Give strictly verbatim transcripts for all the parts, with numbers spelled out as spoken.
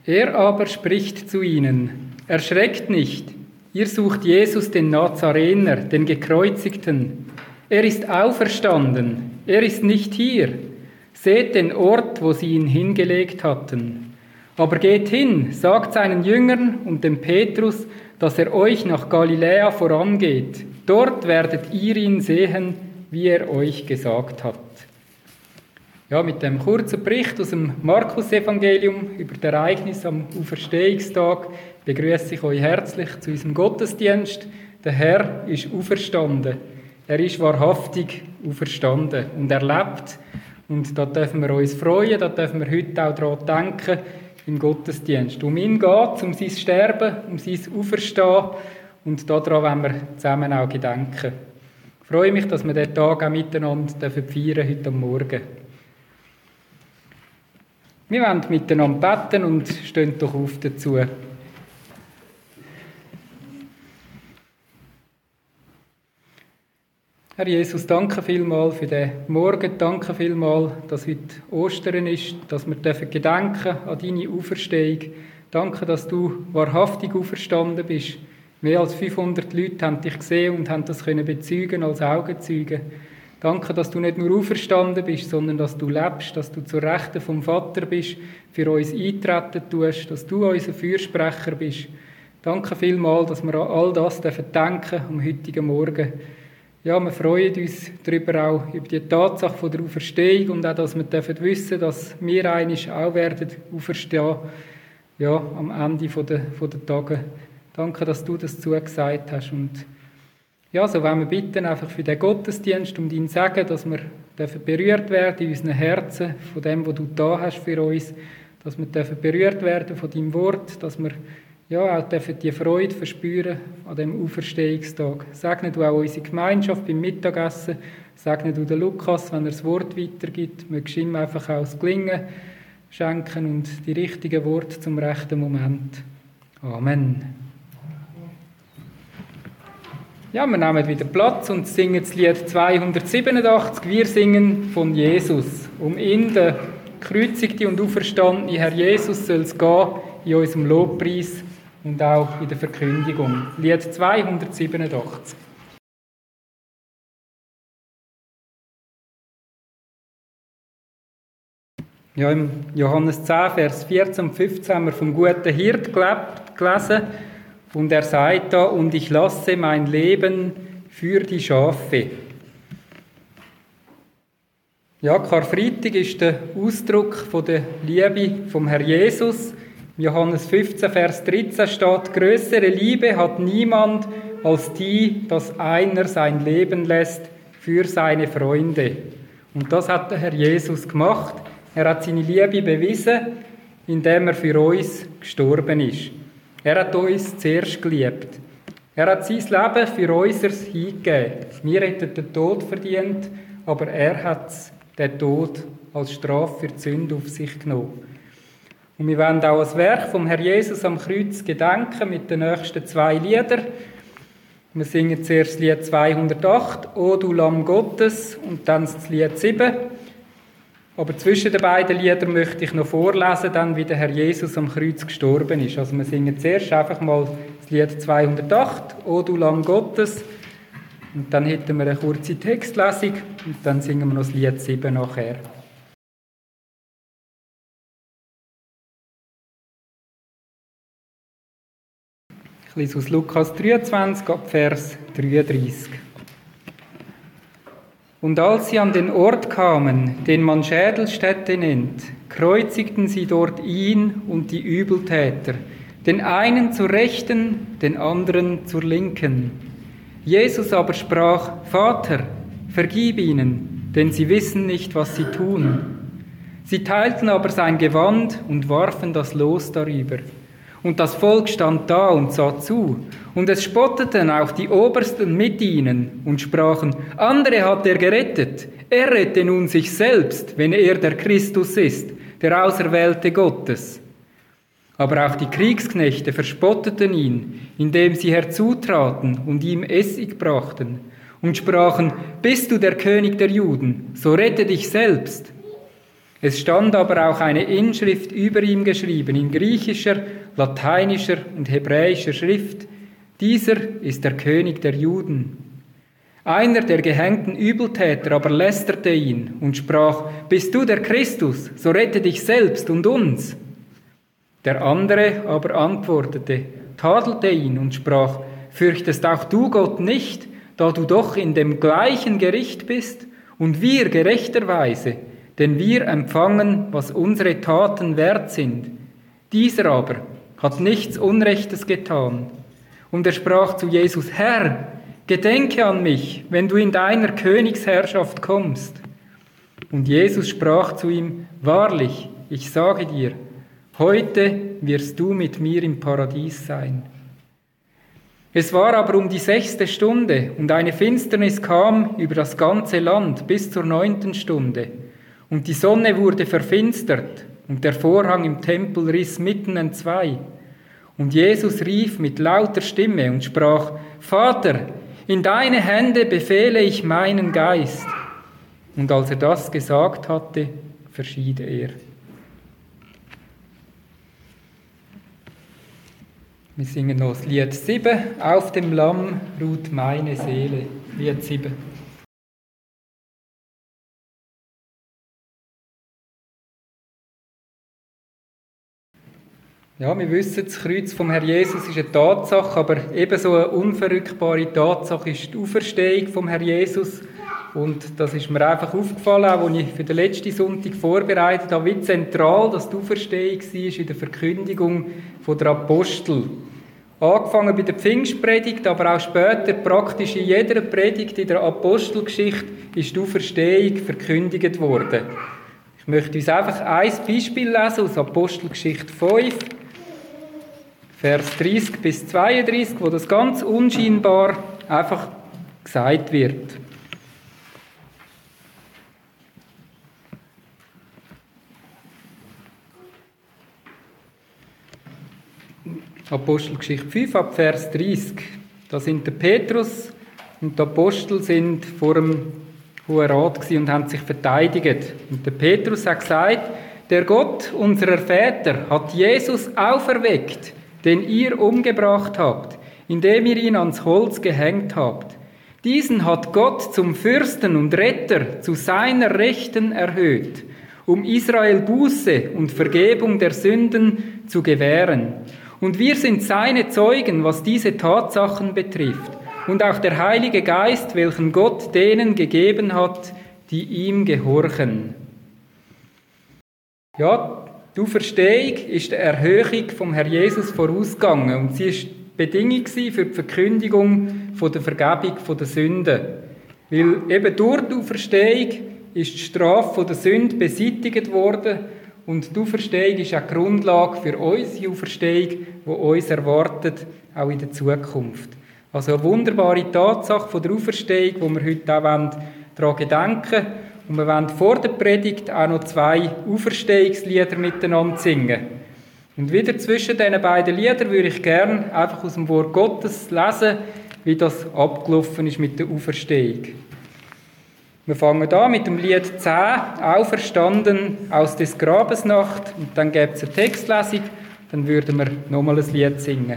Er aber spricht zu ihnen: Erschreckt nicht, ihr sucht Jesus, den Nazarener, den Gekreuzigten. Er ist auferstanden, er ist nicht hier. Seht den Ort, wo sie ihn hingelegt hatten. Aber geht hin, sagt seinen Jüngern und dem Petrus, dass er euch nach Galiläa vorangeht. Dort werdet ihr ihn sehen, wie er euch gesagt hat. Ja, mit dem kurzen Bericht aus dem Markus-Evangelium über das Ereignis am Auferstehungstag begrüße ich euch herzlich zu unserem Gottesdienst. Der Herr ist auferstanden. Er ist wahrhaftig auferstanden und er lebt. Und da dürfen wir uns freuen, da dürfen wir heute auch daran denken, im Gottesdienst. Um ihn geht es, um sein Sterben, um sein Auferstehen und daran wollen wir zusammen auch gedenken. Ich freue mich, dass wir diesen Tag auch miteinander feiern heute am Morgen. Wir wollen miteinander beten und stehen doch auf dazu. Herr Jesus, danke vielmals für den Morgen, danke vielmals, dass heute Ostern ist, dass wir gedenken dürfen an deine Auferstehung. Danke, dass du wahrhaftig auferstanden bist. Mehr als fünfhundert Leute haben dich gesehen und haben das können bezeugen als Augenzeugen. Danke, dass du nicht nur auferstanden bist, sondern dass du lebst, dass du zur Rechten vom Vater bist, für uns eintreten tust, dass du unser Fürsprecher bist. Danke vielmals, dass wir an all das denken dürfen am heutigen Morgen. Ja, wir freuen uns darüber auch, über die Tatsache von der Auferstehung und auch, dass wir dürfen wissen, dass wir einmal auch werden auferstehen, ja, am Ende von der, von der Tage. Danke, dass du das zugesagt hast. Und ja, so wollen wir bitten, einfach für den Gottesdienst, um dein Segen, dass wir dürfen berührt werden in unseren Herzen von dem, was du da hast für uns, dass wir dürfen berührt werden von deinem Wort, dass wir ja, auch dürfen die Freude verspüren an dem Auferstehungstag. Segne du auch unsere Gemeinschaft beim Mittagessen. Segne du den Lukas, wenn er das Wort weitergibt. Mögst ihm einfach auch das Gelingen schenken und die richtigen Worte zum rechten Moment. Amen. Ja, wir nehmen wieder Platz und singen das Lied zweihundertsiebenundachtzig. Wir singen von Jesus. Um ihn, den gekreuzigten und auferstandenen Herr Jesus, soll es gehen in unserem Lobpreis und auch in der Verkündigung. Lied zweihundertsiebenundachtzig. Ja, im Johannes zehn, Vers vierzehn und fünfzehn haben wir vom guten Hirt gelesen. Und er sagt da, und ich lasse mein Leben für die Schafe. Ja, Karfreitag ist der Ausdruck von der Liebe vom Herr Jesus. Im Johannes fünfzehn, Vers dreizehn steht, größere Liebe hat niemand als die, dass einer sein Leben lässt für seine Freunde. Und das hat der Herr Jesus gemacht. Er hat seine Liebe bewiesen, indem er für uns gestorben ist. Er hat uns zuerst geliebt. Er hat sein Leben für unseres hingegeben. Wir hätten den Tod verdient, aber er hat den Tod als Strafe für die Sünde auf sich genommen. Und wir wollen auch das Werk vom Herr Jesus am Kreuz gedenken mit den nächsten zwei Liedern. Wir singen zuerst das Lied zweihundertacht, O du Lamm Gottes, und dann das Lied sieben. Aber zwischen den beiden Liedern möchte ich noch vorlesen, dann wie der Herr Jesus am Kreuz gestorben ist. Also wir singen zuerst einfach mal das Lied zweihundertacht, O du Lamm Gottes, und dann hätten wir eine kurze Textlesung und dann singen wir noch das Lied sieben nachher. Ich lese aus Lukas dreiundzwanzig, ab Vers dreiunddreißig. Und als sie an den Ort kamen, den man Schädelstätte nennt, kreuzigten sie dort ihn und die Übeltäter, den einen zur Rechten, den anderen zur Linken. Jesus aber sprach, Vater, vergib ihnen, denn sie wissen nicht, was sie tun. Sie teilten aber sein Gewand und warfen das Los darüber. Und das Volk stand da und sah zu. Und es spotteten auch die Obersten mit ihnen und sprachen, andere hat er gerettet. Er rette nun sich selbst, wenn er der Christus ist, der Auserwählte Gottes. Aber auch die Kriegsknechte verspotteten ihn, indem sie herzutraten und ihm Essig brachten und sprachen, bist du der König der Juden, so rette dich selbst. Es stand aber auch eine Inschrift über ihm geschrieben, in griechischer, lateinischer und hebräischer Schrift. Dieser ist der König der Juden. Einer der gehängten Übeltäter aber lästerte ihn und sprach, bist du der Christus, so rette dich selbst und uns. Der andere aber antwortete, tadelte ihn und sprach, fürchtest auch du Gott nicht, da du doch in dem gleichen Gericht bist, und wir gerechterweise, denn wir empfangen, was unsere Taten wert sind. Dieser aber hat nichts Unrechtes getan. Und er sprach zu Jesus, Herr, gedenke an mich, wenn du in deiner Königsherrschaft kommst. Und Jesus sprach zu ihm, wahrlich, ich sage dir, heute wirst du mit mir im Paradies sein. Es war aber um die sechste Stunde, und eine Finsternis kam über das ganze Land bis zur neunten Stunde. Und die Sonne wurde verfinstert, und der Vorhang im Tempel riss mitten entzwei. Und Jesus rief mit lauter Stimme und sprach, Vater, in deine Hände befehle ich meinen Geist. Und als er das gesagt hatte, verschied er. Wir singen noch das Lied sieben. Auf dem Lamm ruht meine Seele. Lied sieben. Ja, wir wissen, das Kreuz vom Herrn Jesus ist eine Tatsache, aber ebenso eine unverrückbare Tatsache ist die Auferstehung vom Herrn Jesus. Und das ist mir einfach aufgefallen, auch als ich für den letzten Sonntag vorbereitet habe, wie zentral dass die Auferstehung war in der Verkündigung der Apostel. Angefangen bei der Pfingstpredigt, aber auch später praktisch in jeder Predigt in der Apostelgeschichte ist die Auferstehung verkündigt worden. Ich möchte uns einfach ein Beispiel lesen aus Apostelgeschichte fünf, Vers dreißig bis zweiunddreißig, wo das ganz unscheinbar einfach gesagt wird. Apostelgeschichte fünf, ab Vers dreißig. Da sind der Petrus und die Apostel sind vor dem Hohen Rat und haben sich verteidigt. Und der Petrus hat gesagt, der Gott unserer Väter hat Jesus auferweckt, den ihr umgebracht habt, indem ihr ihn ans Holz gehängt habt. Diesen hat Gott zum Fürsten und Retter zu seiner Rechten erhöht, um Israel Buße und Vergebung der Sünden zu gewähren. Und wir sind seine Zeugen, was diese Tatsachen betrifft. Und auch der Heilige Geist, welchen Gott denen gegeben hat, die ihm gehorchen. Ja, die Auferstehung ist der Erhöhung vom Herrn Jesus vorausgegangen. Und sie war Bedingung für die Verkündigung von der Vergebung der Sünden. Weil eben durch die Auferstehung ist die Strafe der Sünde beseitigt worden. Und die Auferstehung ist auch die Grundlage für unsere Auferstehung, die uns erwartet, auch in der Zukunft. Also eine wunderbare Tatsache von der Auferstehung, wo wir heute auch daran gedenken wollen. Und wir wollen vor der Predigt auch noch zwei Auferstehungslieder miteinander singen. Und wieder zwischen diesen beiden Liedern würde ich gerne einfach aus dem Wort Gottes lesen, wie das abgelaufen ist mit der Auferstehung. Wir fangen an mit dem Lied zehn, Auferstanden aus des Grabes Nacht. Und dann gibt es eine Textlesung, dann würden wir nochmal ein Lied singen.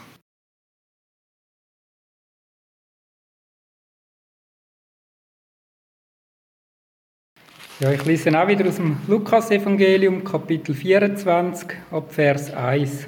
Ja, ich lese auch wieder aus dem Lukas-Evangelium, Kapitel vierundzwanzig, ab Vers eins.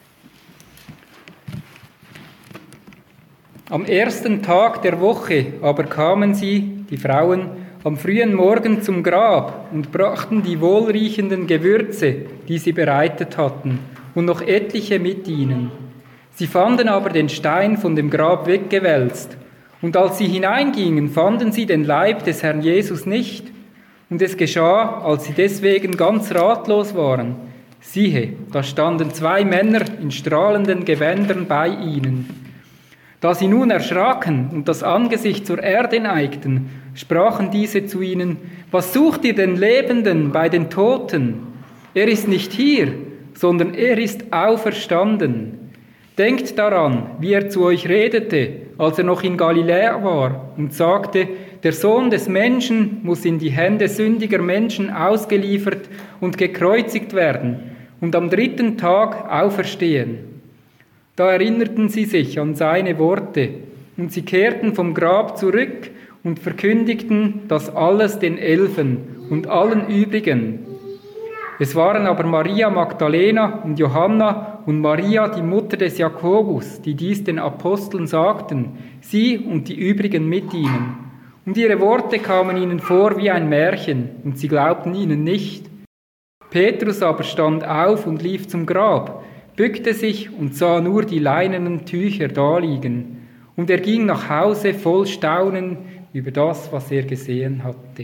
Am ersten Tag der Woche aber kamen sie, die Frauen, am frühen Morgen zum Grab und brachten die wohlriechenden Gewürze, die sie bereitet hatten, und noch etliche mit ihnen. Sie fanden aber den Stein von dem Grab weggewälzt. Und als sie hineingingen, fanden sie den Leib des Herrn Jesus nicht. Und es geschah, als sie deswegen ganz ratlos waren. Siehe, da standen zwei Männer in strahlenden Gewändern bei ihnen. Da sie nun erschraken und das Angesicht zur Erde neigten, sprachen diese zu ihnen, was sucht ihr den Lebenden bei den Toten? Er ist nicht hier, sondern er ist auferstanden. Denkt daran, wie er zu euch redete, als er noch in Galiläa war und sagte, der Sohn des Menschen muss in die Hände sündiger Menschen ausgeliefert und gekreuzigt werden und am dritten Tag auferstehen. Da erinnerten sie sich an seine Worte und sie kehrten vom Grab zurück und verkündigten das alles den Elfen und allen übrigen. Es waren aber Maria Magdalena und Johanna und Maria, die Mutter des Jakobus, die dies den Aposteln sagten, sie und die übrigen mit ihnen. Und ihre Worte kamen ihnen vor wie ein Märchen, und sie glaubten ihnen nicht. Petrus aber stand auf und lief zum Grab, bückte sich und sah nur die leinenen Tücher daliegen. Und er ging nach Hause voll Staunen über das, was er gesehen hatte.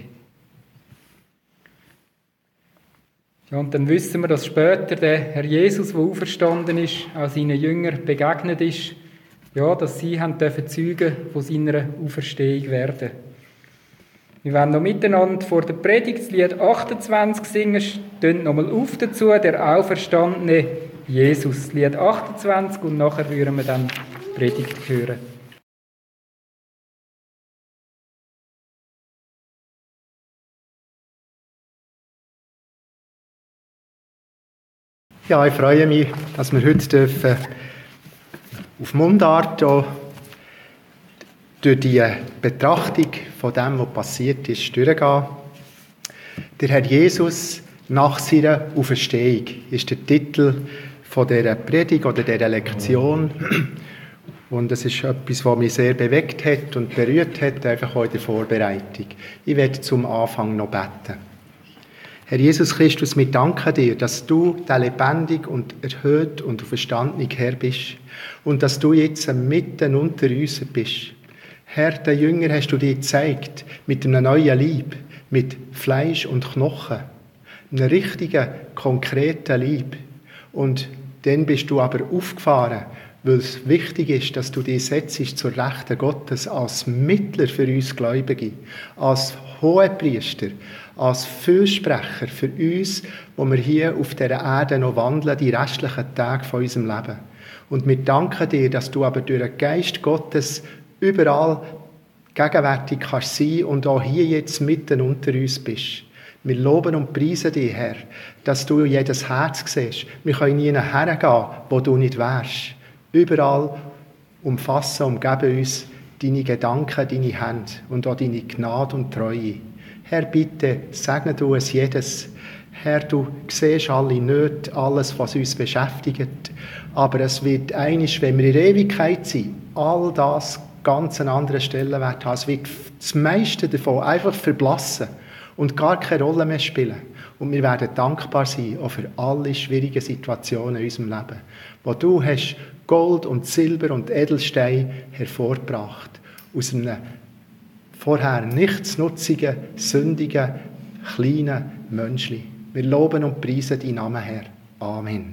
Ja, und dann wissen wir, dass später der Herr Jesus, der auferstanden ist, auch seinen Jüngern begegnet ist, ja, dass sie haben dürfen Zeugen von seiner Auferstehung werden. Wir werden noch miteinander vor der Predigt das Lied achtundzwanzig singen. Stönt nochmal auf dazu, der auferstandene Jesus. Lied achtundzwanzig und nachher würden wir dann die Predigt hören. Ja, ich freue mich, dass wir heute dürfen auf Mundart auch durch die Betrachtung von dem, was passiert ist, durchgehen. Der Herr Jesus nach seiner Auferstehung ist der Titel von dieser Predigt oder dieser Lektion. Und es ist etwas, was mich sehr bewegt hat und berührt hat, einfach auch in der Vorbereitung. Ich werde zum Anfang noch beten. Herr Jesus Christus, wir danken dir, dass du der lebendig und erhöht und auferstandene Herr bist und dass du jetzt mitten unter uns bist. Herr, den Jünger hast du dir gezeigt, mit einem neuen Leib, mit Fleisch und Knochen, einem richtigen, konkreten Leib. Und dann bist du aber aufgefahren, weil es wichtig ist, dass du dich setzt zur Rechten Gottes als Mittler für uns Gläubige, als Hohepriester, als Fürsprecher für uns, wo wir hier auf dieser Erde noch wandeln, die restlichen Tage von unserem Leben. Und wir danken dir, dass du aber durch den Geist Gottes überall gegenwärtig kannst sein und auch hier jetzt mitten unter uns bist. Wir loben und preisen dich, Herr, dass du jedes Herz siehst. Wir können nie hergehen, wo du nicht wärst. Überall umfassen, umgeben uns deine Gedanken, deine Hände und auch deine Gnade und Treue. Herr, bitte, segne du es jedes. Herr, du siehst alle Nöte, alles, was uns beschäftigt. Aber es wird einisch, wenn wir in der Ewigkeit sind, all das ganz an anderen Stellenwert haben. Es wird das meiste davon einfach verblassen und gar keine Rolle mehr spielen. Und wir werden dankbar sein, auch für alle schwierigen Situationen in unserem Leben, wo du hast Gold und Silber und Edelstein hervorgebracht aus einem vorher nichtsnutzigen, sündigen, kleinen Menschli. Wir loben und preisen deinen Namen, Herr. Amen.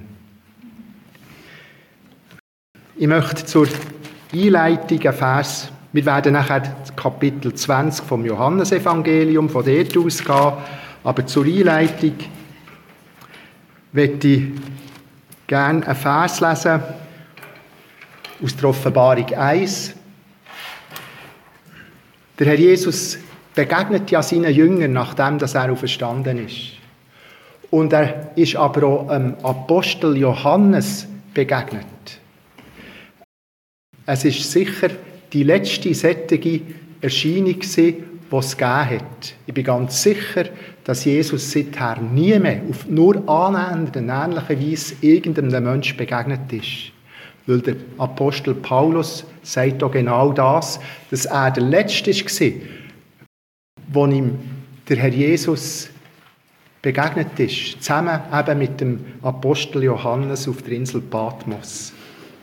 Ich möchte zur Einleitung einen Vers, wir werden nachher Kapitel zwanzig vom Johannesevangelium, von dort ausgehen, aber zur Einleitung möchte ich gerne einen Vers lesen aus der Offenbarung eins. Der Herr Jesus begegnet ja seinen Jüngern, nachdem er auferstanden ist. Und er ist aber auch dem Apostel Johannes begegnet. Es ist sicher die letzte solche Erscheinung, die es gegeben hat. Ich bin ganz sicher, dass Jesus seither nie mehr auf nur annähernd in ähnlicher Weise irgendeinem Menschen begegnet ist. Weil der Apostel Paulus sagt auch genau das, dass er der Letzte war, wo ihm der Herr Jesus begegnet ist, zusammen eben mit dem Apostel Johannes auf der Insel Patmos.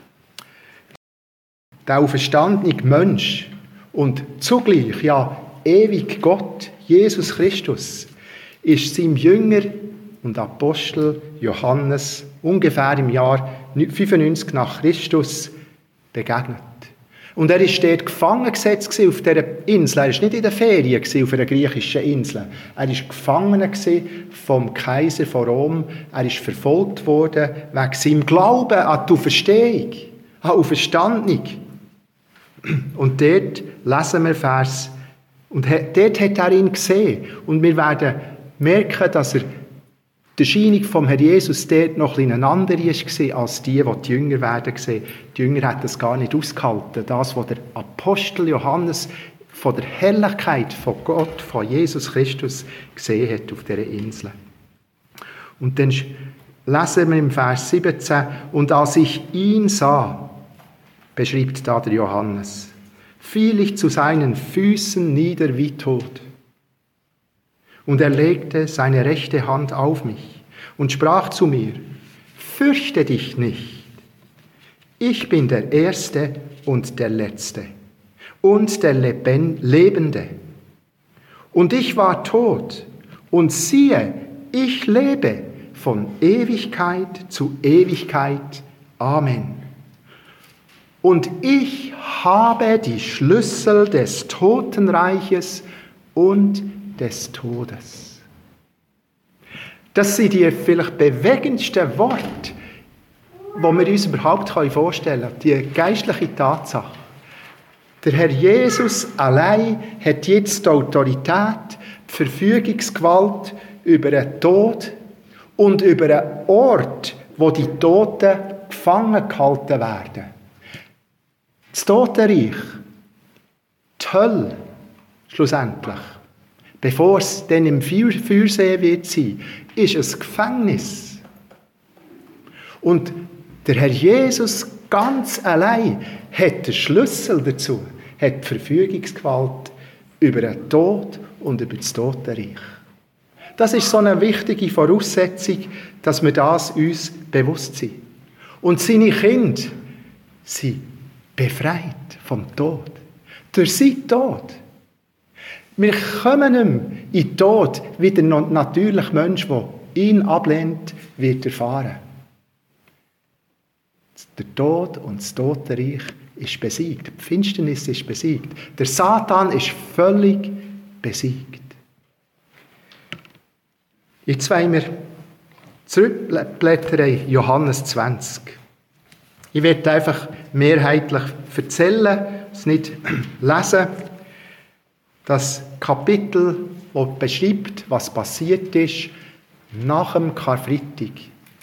Der auferstandene Mensch und zugleich ja ewig Gott, Jesus Christus, ist seinem Jünger und Apostel Johannes ungefähr im Jahr fünfundneunzig nach Christus begegnet. Und er war dort gefangen gesetzt auf dieser Insel. Er war nicht in der Ferien auf einer griechischen Insel. Er war gefangen vom Kaiser von Rom. Er ist verfolgt worden wegen seinem Glauben an die Auferstehung, an die Auferstandung. Und dort lesen wir Vers Und dort hat er ihn gesehen. Und wir werden merken, dass er die Erscheinung vom Herrn Jesus dort noch ein eine andere war, als die, die die Jünger werden sehen. Die Jünger hätten das gar nicht ausgehalten. Das, was der Apostel Johannes von der Herrlichkeit von Gott, von Jesus Christus gesehen hat auf dieser Insel. Und dann lesen wir im Vers siebzehn, und als ich ihn sah, beschreibt da der Johannes, fiel ich zu seinen Füßen nieder wie tot. Und er legte seine rechte Hand auf mich und sprach zu mir, fürchte dich nicht, ich bin der Erste und der Letzte und der Lebende. Und ich war tot, und siehe, ich lebe von Ewigkeit zu Ewigkeit. Amen. Und ich habe die Schlüssel des Totenreiches und des Todes. Das sind die vielleicht bewegendsten Worte, die wir uns überhaupt vorstellen können. Die geistliche Tatsache. Der Herr Jesus allein hat jetzt die Autorität, die Verfügungsgewalt über den Tod und über einen Ort, wo die Toten gefangen gehalten werden. Das Totenreich, die Hölle, schlussendlich, bevor es dann im Feuersee wird sein, ist ein Gefängnis. Und der Herr Jesus ganz allein hat den Schlüssel dazu, hat die Verfügungsgewalt über den Tod und über das Totenreich. Das ist so eine wichtige Voraussetzung, dass wir das uns bewusst sind. Und seine Kinder sind befreit vom Tod. Durch seinen Tod. Wir kommen nicht mehr in den Tod, wie der natürliche Mensch, der ihn ablehnt, wird erfahren. Der Tod und das Totenreich ist besiegt. Die Finsternis ist besiegt. Der Satan ist völlig besiegt. Jetzt wollen wir zurückblättern in Johannes zwanzig. Ich werde einfach mehrheitlich erzählen, es nicht lesen. Das Kapitel, das beschreibt, was passiert ist nach dem Karfreitag.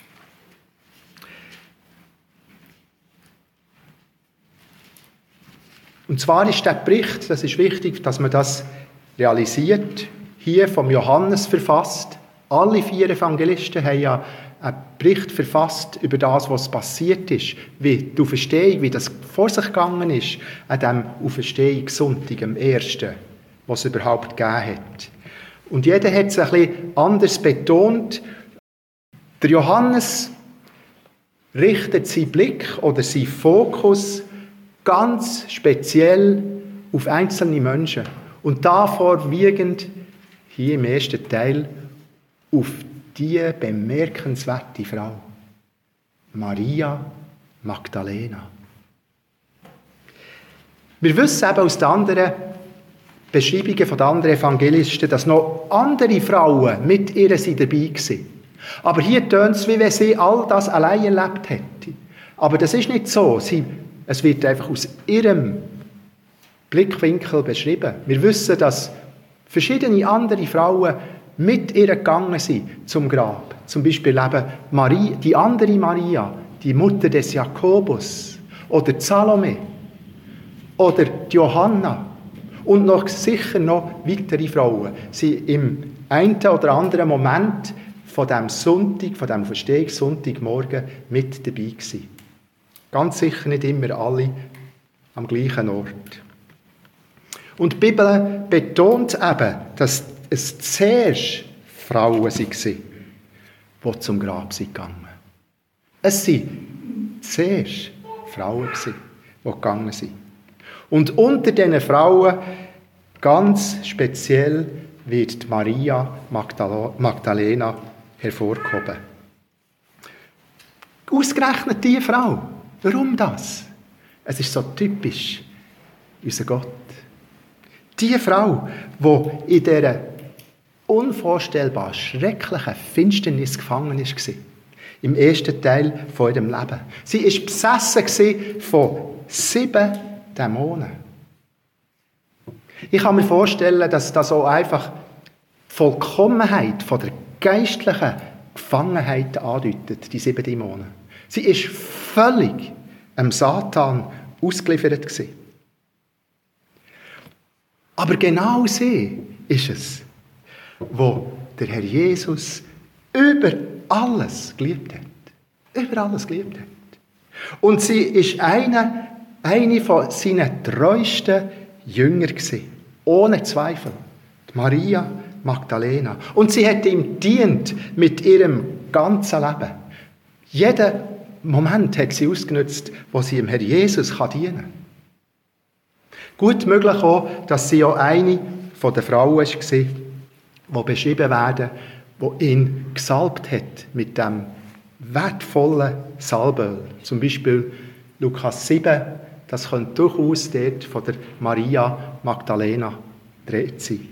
Und zwar ist der Bericht, das ist wichtig, dass man das realisiert, hier vom Johannes verfasst. Alle vier Evangelisten haben ja einen Bericht verfasst über das, was passiert ist, wie die Auferstehung, wie das vor sich gegangen ist, an dem Auferstehungssonntag, am ersten, was es überhaupt gegeben hat. Und jeder hat es ein bisschen anders betont. Der Johannes richtet seinen Blick oder seinen Fokus ganz speziell auf einzelne Menschen. Und da vorwiegend, hier im ersten Teil, auf die bemerkenswerte Frau, Maria Magdalena. Wir wissen eben aus den anderen Beschreibungen von den anderen Evangelisten, dass noch andere Frauen mit ihr dabei waren. Aber hier tönt es, wie wenn sie all das allein erlebt hätte. Aber das ist nicht so. Sie, es wird einfach aus ihrem Blickwinkel beschrieben. Wir wissen, dass verschiedene andere Frauen mit ihr gegangen sind zum Grab. Zum Beispiel eben Marie, die andere Maria, die Mutter des Jakobus, oder die Salome, oder die Johanna und noch sicher noch weitere Frauen sind im einen oder anderen Moment von diesem Sonntag, von diesem Verstehungssonntagmorgen mit dabei gewesen. Ganz sicher nicht immer alle am gleichen Ort. Und die Bibel betont eben, dass es zuerst Frauen waren, die zum Grab sind gegangen. Es waren zuerst Frauen, die gegangen sind. Und unter diesen Frauen, ganz speziell, wird Maria Magdalena hervorgehoben. Ausgerechnet diese Frau. Warum das? Es ist so typisch, unser Gott. Die Frau, die in dieser unvorstellbar schrecklichen Finsternis gefangen war, im ersten Teil von ihrem Leben. Sie war besessen von sieben Dämonen. Ich kann mir vorstellen, dass das auch einfach die Vollkommenheit von der geistlichen Gefangenheit andeutet, die sieben Dämonen. Sie ist völlig dem Satan ausgeliefert gewesen. Aber genau sie ist es, wo der Herr Jesus über alles geliebt hat. Über alles geliebt hat. Und sie ist eine, eine von seinen treuesten Jüngern gewesen. Ohne Zweifel. Die Maria Magdalena. Und sie hat ihm dient mit ihrem ganzen Leben. Jeden Moment hat sie ausgenutzt, wo sie dem Herr Jesus dienen kann. Gut möglich auch, dass sie auch eine von den Frauen war, die beschrieben werden, die ihn gesalbt hat mit dem wertvollen Salböl. Zum Beispiel Lukas sieben, das könnte durchaus dort von der Maria Magdalena dreht sein.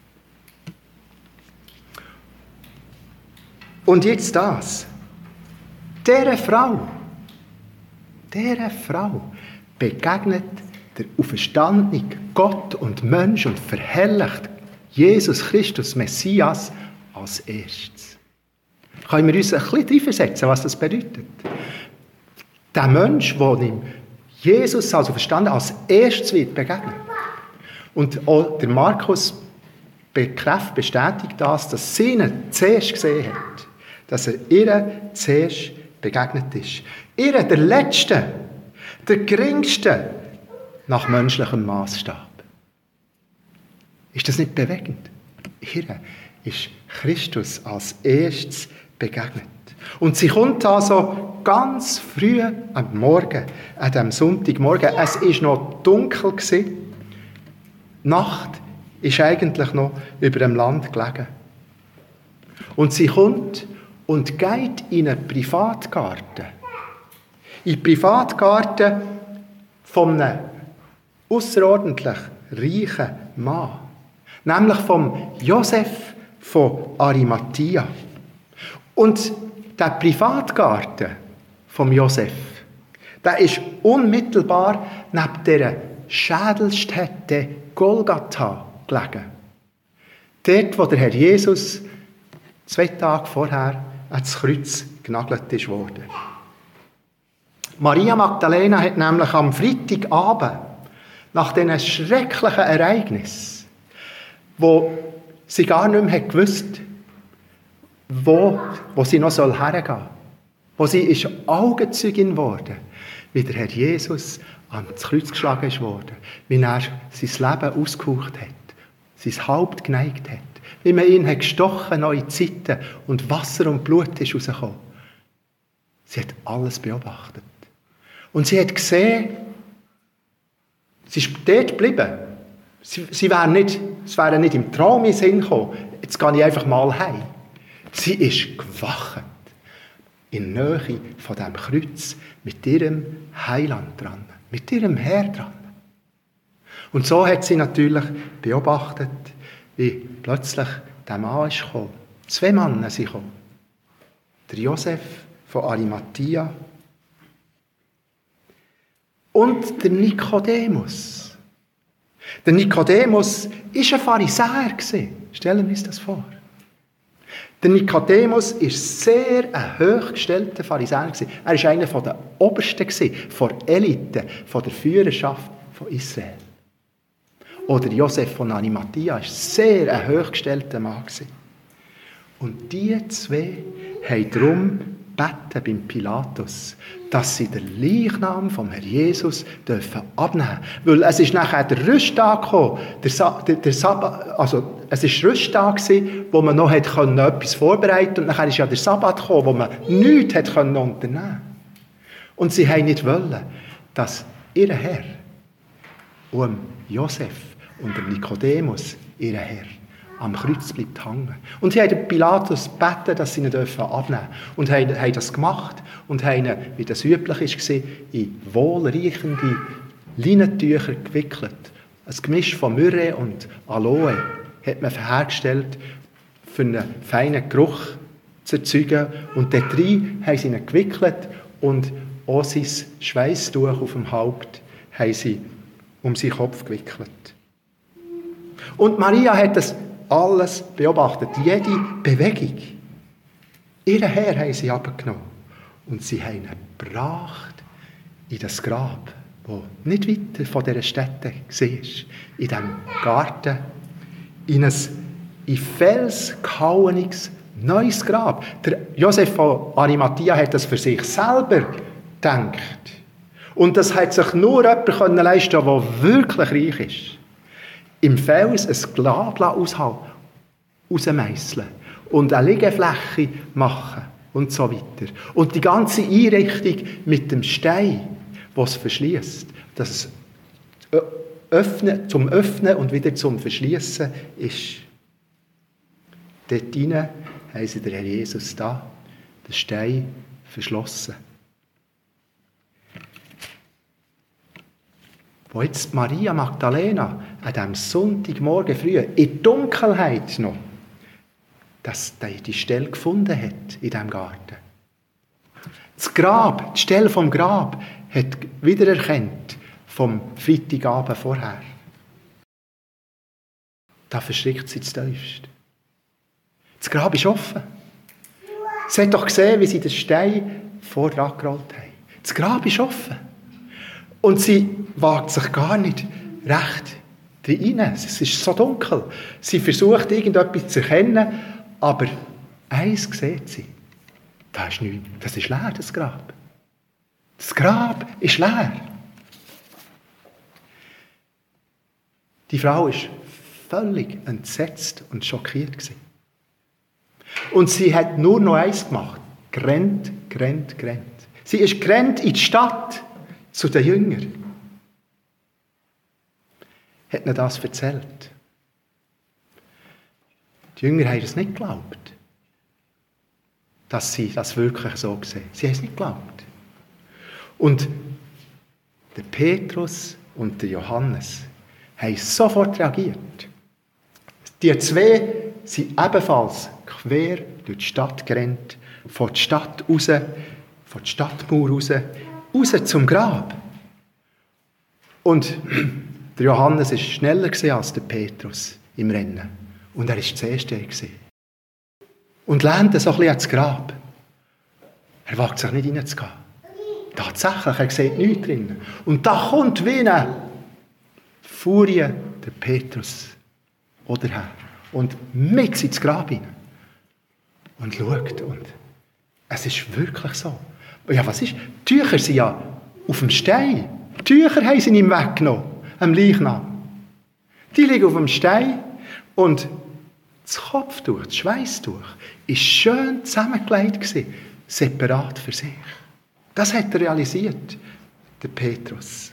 Und jetzt das. Dieser Frau, dieser Frau begegnet der auferstandene Gott und Mensch und verherrlicht Jesus Christus, Messias, als erstes. Können wir uns ein bisschen reinversetzen, was das bedeutet? Der Mensch, der ihm Jesus also verstanden als erstes wird begegnen. Und auch der Markus bekräftigt, bestätigt das, dass sie ihn zuerst gesehen hat. Dass er ihr zuerst begegnet ist. Ihr, der Letzte, der Geringste, nach menschlichem Maßstab. Ist das nicht bewegend? Ihr ist Christus als erstes begegnet. Und sie kommt also ganz früh am Morgen, an diesem Sonntagmorgen. Es war noch dunkel. Die Nacht ist eigentlich noch über dem Land gelegen. Und sie kommt und geht in einen Privatgarten. In den Privatgarten von einem außerordentlich reichen Mann. Nämlich vom Josef von Arimathia. Und der Privatgarten vom Josef, der ist unmittelbar neben dieser Schädelstätte Golgatha gelegen. Dort, wo der Herr Jesus zwei Tage vorher ans Kreuz genagelt wurde. Maria Magdalena hat nämlich am Freitagabend, nach diesen schrecklichen Ereignissen, wo sie gar nicht mehr gewusst, wo, wo sie noch hergehen soll, wo sie ist Augenzeugin geworden, wie der Herr Jesus ans Kreuz geschlagen wurde, wie er sein Leben ausgehaucht hat, sein Haupt geneigt hat, wie man ihn hat gestochen, neue Zeiten und Wasser und Blut ist rausgekommen. Sie hat alles beobachtet. Und sie hat gesehen, sie ist dort geblieben. Sie, sie wäre nicht, es wäre nicht im Traum in den Sinn gekommen, jetzt gehe ich einfach mal heim. Sie ist gewacht in der Nähe von diesem Kreuz mit ihrem Heiland dran, mit ihrem Herr dran. Und so hat sie natürlich beobachtet, wie plötzlich der Mann ist gekommen. Zwei Männer sind gekommen. Der Josef von Arimathia und der Nikodemus. Der Nikodemus war ein Pharisäer. Stellen wir uns das vor. Der Nikodemus war sehr ein hochgestellter Pharisäer. Er war einer der Obersten, von der Elite, von der Führerschaft von Israel. Oder Josef von Arimathia war sehr ein hochgestellter Mann. Und die zwei haben darum gebeten beim Pilatus, dass sie den Leichnam vom Herrn Jesus dürfen abnehmen dürfen. Weil es ist nachher der Rüsttag gekommen, der, Sa- der, der Sabbat, also es war Rüsttag, wo man noch hätte können, etwas vorbereiten konnte. Und nachher ist ja der Sabbat gekommen, wo man nichts hätte können unternehmen konnte. Und sie wollten nicht wollen, dass ihr Herr, um Josef und dem Nikodemus, ihr Herr, am Kreuz bleibt hängen. Und sie haben den Pilatus gebeten, dass sie ihn abnehmen dürfen. Und haben, haben das gemacht und haben ihn, wie das üblich war, in wohlriechende Leinentücher gewickelt. Ein Gemisch von Myrrhe und Aloe hat man hergestellt, für einen feinen Geruch zu erzeugen. Und dort rein haben sie ihn gewickelt und auch sein Schweisstuch auf dem Haupt haben sie um seinen Kopf gewickelt. Und Maria hat das alles beobachtet, jede Bewegung. Ihren Herr haben sie abgenommen und sie haben ihn gebracht in das Grab, das nicht weiter von dieser Stätte war, in diesem Garten, in ein in Fels gehauenes neues Grab. Der Josef von Arimathea hat das für sich selber gedacht. Und das hat sich nur jemand leisten können, der wirklich reich ist. Im Fels ein Grab rausmeisseln und eine Liegefläche machen und so weiter. Und die ganze Einrichtung mit dem Stein, was es verschließt, dass es öffnen, zum Öffnen und wieder zum Verschließen ist. Dort hinein haben sie den Herr Jesus da, den Stein verschlossen. Wo jetzt Maria Magdalena an diesem Sonntagmorgen früh in der Dunkelheit noch dass die Stelle gefunden hat in diesem Garten. Das Grab, die Stelle vom Grab, hat wiedererkannt vom Freitagabend vorher. Da verschrickt sie das tiefst. Das Grab ist offen. Sie hat doch gesehen, wie sie den Stein vorher gerollt haben. Das Grab ist offen. Und sie wagt sich gar nicht recht rein. Es ist so dunkel. Sie versucht, irgendetwas zu erkennen, aber eins sieht sie. Da ist nichts. Das ist leer, das Grab. Das Grab ist leer. Die Frau war völlig entsetzt und schockiert gewesen. Und sie hat nur noch eins gemacht. Gerannt, gerannt, gerannt. Sie ist gerannt in die Stadt zu den Jüngern. Hat ihnen das erzählt. Die Jünger haben es nicht geglaubt, dass sie das wirklich so sehen. Sie haben es nicht geglaubt. Und der Petrus und der Johannes haben sofort reagiert. Die zwei sind ebenfalls quer durch die Stadt gerannt, von der Stadt raus, von der Stadtmauer raus, raus zum Grab. Und der Johannes war schneller als der Petrus im Rennen. Und er war zuerst der. Und lehnt so ein bisschen ans Grab. Er wagt sich nicht reinzugehen. Tatsächlich, er sieht nichts drin. Und da kommt wie eine Furie der Petrus oder her. Und mit ins Grab hinein. Und schaut. Und es ist wirklich so. Ja, was ist? Die Tücher sind ja auf dem Stein. Die Tücher haben sie ihm weggenommen. Am Leichnam. Die liegen auf dem Stein. Und das Kopftuch, das Schweisstuch, war schön zusammengelegt gewesen, separat für sich. Das hat er realisiert, der Petrus.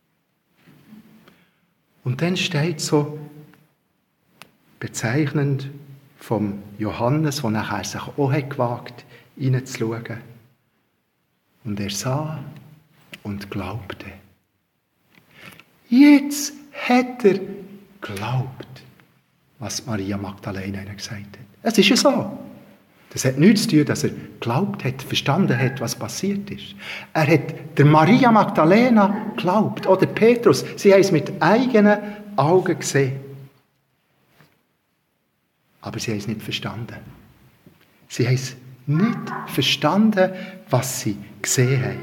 Und dann steht so bezeichnend vom Johannes, der nachher sich auch hat gewagt, hineinzuschauen. Und er sah und glaubte. Jetzt hat er geglaubt, was Maria Magdalena gesagt hat. Es ist ja so. Das hat nichts zu tun, dass er geglaubt hat, verstanden hat, was passiert ist. Er hat der Maria Magdalena geglaubt, oder Petrus. Sie haben es mit eigenen Augen gesehen. Aber sie haben es nicht verstanden. Sie haben es nicht verstanden, was sie gesehen haben.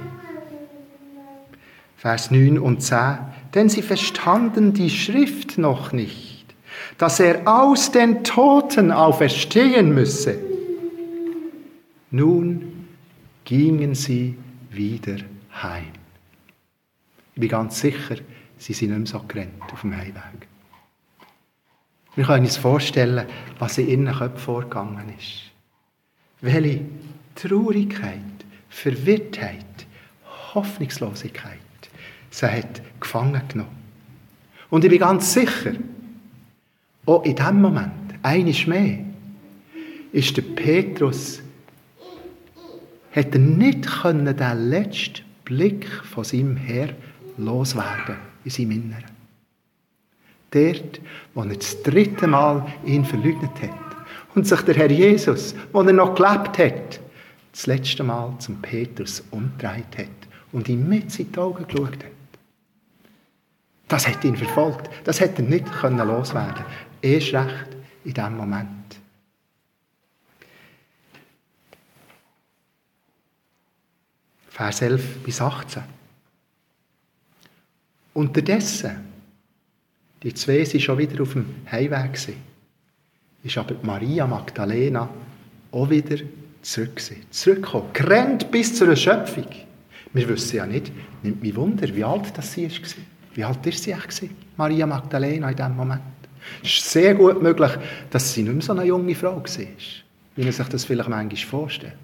Vers neun und zehn. Denn sie verstanden die Schrift noch nicht, dass er aus den Toten auferstehen müsse. Nun gingen sie wieder heim. Ich bin ganz sicher, sie sind nicht mehr so gerannt auf dem Heimweg. Wir können uns vorstellen, was in ihren Köpfen vorgegangen ist. Welche Traurigkeit, Verwirrtheit, Hoffnungslosigkeit sie hat gefangen genommen. Und ich bin ganz sicher, auch in diesem Moment, einiges mehr, ist der Petrus, hat er nicht können, den letzten Blick von seinem Herr loswerden in seinem Inneren. Dort, wo er das dritte Mal ihn verleugnet hat und sich der Herr Jesus, wo er noch gelebt hat, das letzte Mal zum Petrus umgedreht hat und ihm mit in die Augen geschaut hat. Das hat ihn verfolgt. Das hätte er nicht loswerden können. Erst recht in diesem Moment. Vers elf bis achtzehn. Unterdessen, die zwei waren schon wieder auf dem Heimweg gewesen, ist aber Maria Magdalena auch wieder zurück gewesen. Zurückgekommen, gerannt bis zur Erschöpfung. Wir wissen ja nicht, nimmt mich Wunder, wie alt das sie war. Wie alt war sie eigentlich, Maria Magdalena, in diesem Moment? Es ist sehr gut möglich, dass sie nicht mehr so eine junge Frau war, wie man sich das vielleicht manchmal vorstellt.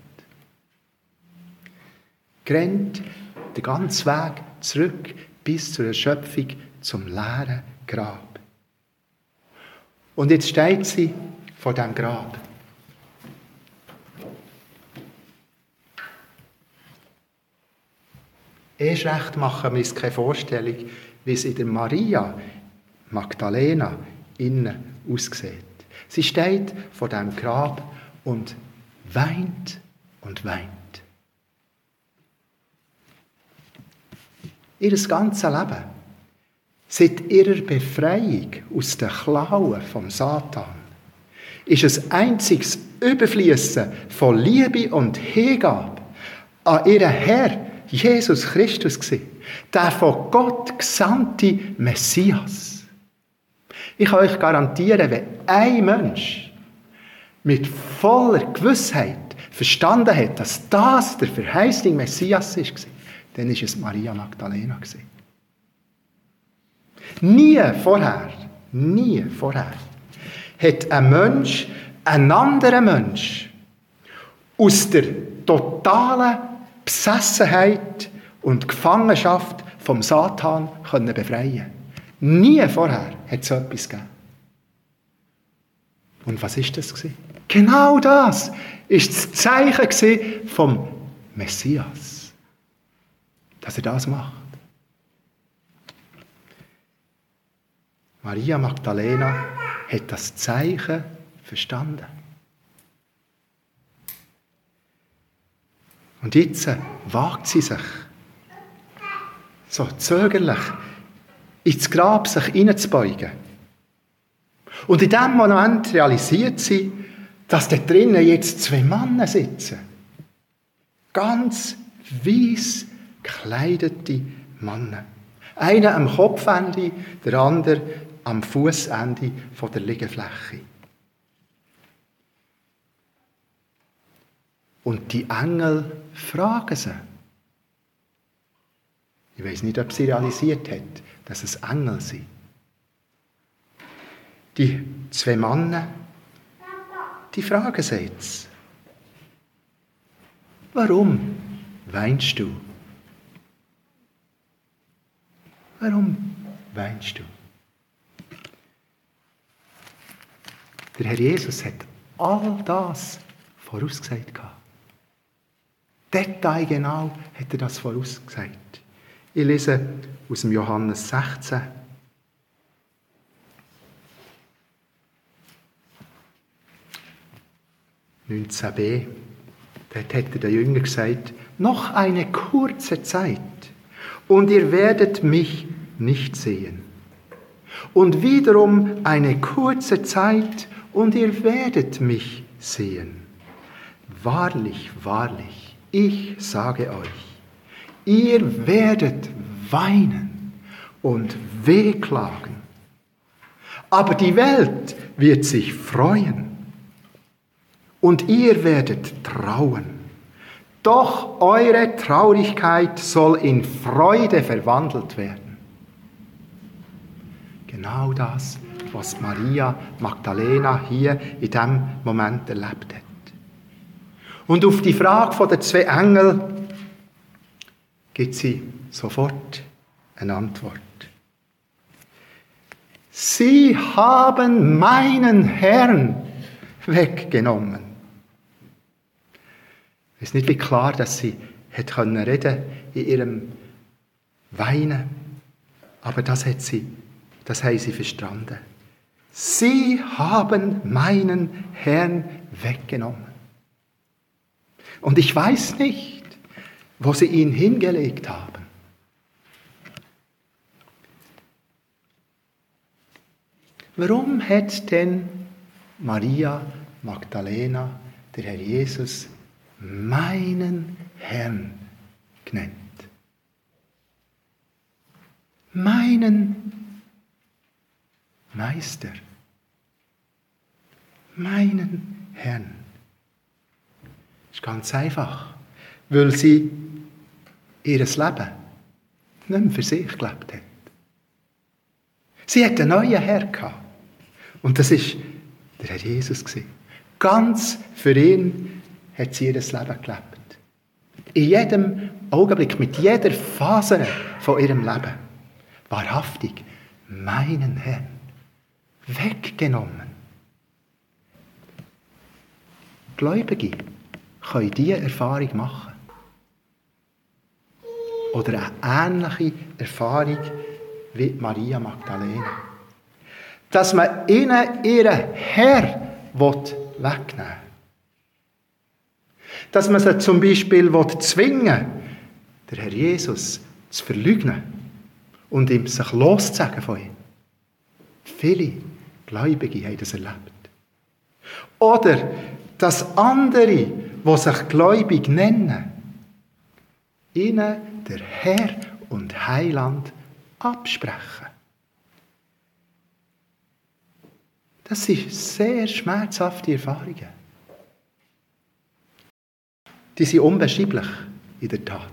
Gerannt den ganzen Weg zurück bis zur Erschöpfung zum leeren Grab. Und jetzt steht sie vor diesem Grab. Erst recht machen wir uns keine Vorstellung, wie es in der Maria Magdalena innen aussieht. Sie steht vor diesem Grab und weint und weint. Ihr ganzes Leben, seit ihrer Befreiung aus den Klauen vom Satan, ist ein einziges Überfließen von Liebe und Hingabe an ihren Herr Jesus Christus gewesen, der von Gott gesandte Messias. Ich kann euch garantieren, wenn ein Mensch mit voller Gewissheit verstanden hat, dass das der verheißene Messias war, dann war es Maria Magdalena. Nie vorher, nie vorher hat ein Mensch, ein anderer Mensch, aus der totalen Besessenheit und Gefangenschaft vom Satan können befreien. Nie vorher hat es so etwas gegeben. Und was ist das gewesen? Genau das ist das Zeichen vom Messias. Dass er das macht. Maria Magdalena hat das Zeichen verstanden. Und jetzt wagt sie sich, so zögerlich, ins Grab sich hineinzubeugen. Und in dem Moment realisiert sie, dass da drinnen jetzt zwei Männer sitzen. Ganz weiss gekleidete Männer. Einer am Kopfende, der andere am Fußende der Liegefläche. Und die Engel fragen sie. Ich weiß nicht, ob sie realisiert hat, dass es Engel sind. Die zwei Männer, die fragen sie jetzt. Warum weinst du? Warum weinst du? Der Herr Jesus hat all das vorausgesagt. Detailgenau hat er das vorausgesagt. Ich lese aus dem Johannes sechzehn. neunzehn b. Dort hat er den Jüngern gesagt, noch eine kurze Zeit und ihr werdet mich nicht sehen. Und wiederum eine kurze Zeit und ihr werdet mich sehen. Wahrlich, wahrlich, ich sage euch, ihr werdet weinen und wehklagen. Aber die Welt wird sich freuen. Und ihr werdet trauen. Doch eure Traurigkeit soll in Freude verwandelt werden. Genau das, was Maria Magdalena hier in diesem Moment erlebt hat. Und auf die Frage der zwei Engel gibt sie sofort eine Antwort. Sie haben meinen Herrn weggenommen. Es ist nicht wie klar, dass sie hat können reden in ihrem Weinen, aber das hat sie, das haben sie verstanden. Sie haben meinen Herrn weggenommen. Und ich weiß nicht, wo sie ihn hingelegt haben. Warum hat denn Maria Magdalena, der Herr Jesus, meinen Herrn genannt? Meinen Meister. Meinen Herrn. Das ist ganz einfach, weil sie ihr Leben nicht mehr für sich gelebt hat. Sie hat einen neuen Herr gehabt. Und das war der Herr Jesus. Ganz für ihn hat sie ihr Leben gelebt. In jedem Augenblick, mit jeder Phase von ihrem Leben. Wahrhaftig, meinen Herrn. Weggenommen. Gläubige können diese Erfahrung machen. Oder eine ähnliche Erfahrung wie Maria Magdalena. Dass man ihnen ihren Herr wegnehmen will. Dass man sie zum Beispiel zwingen will, der Herr Jesus zu verleugnen und ihm sich loszusagen von ihm. Viele Gläubige haben das erlebt. Oder dass andere, die sich gläubig nennen, ihnen der Herr und Heiland absprechen. Das sind sehr schmerzhafte Erfahrungen. Die sind unbeschreiblich in der Tat.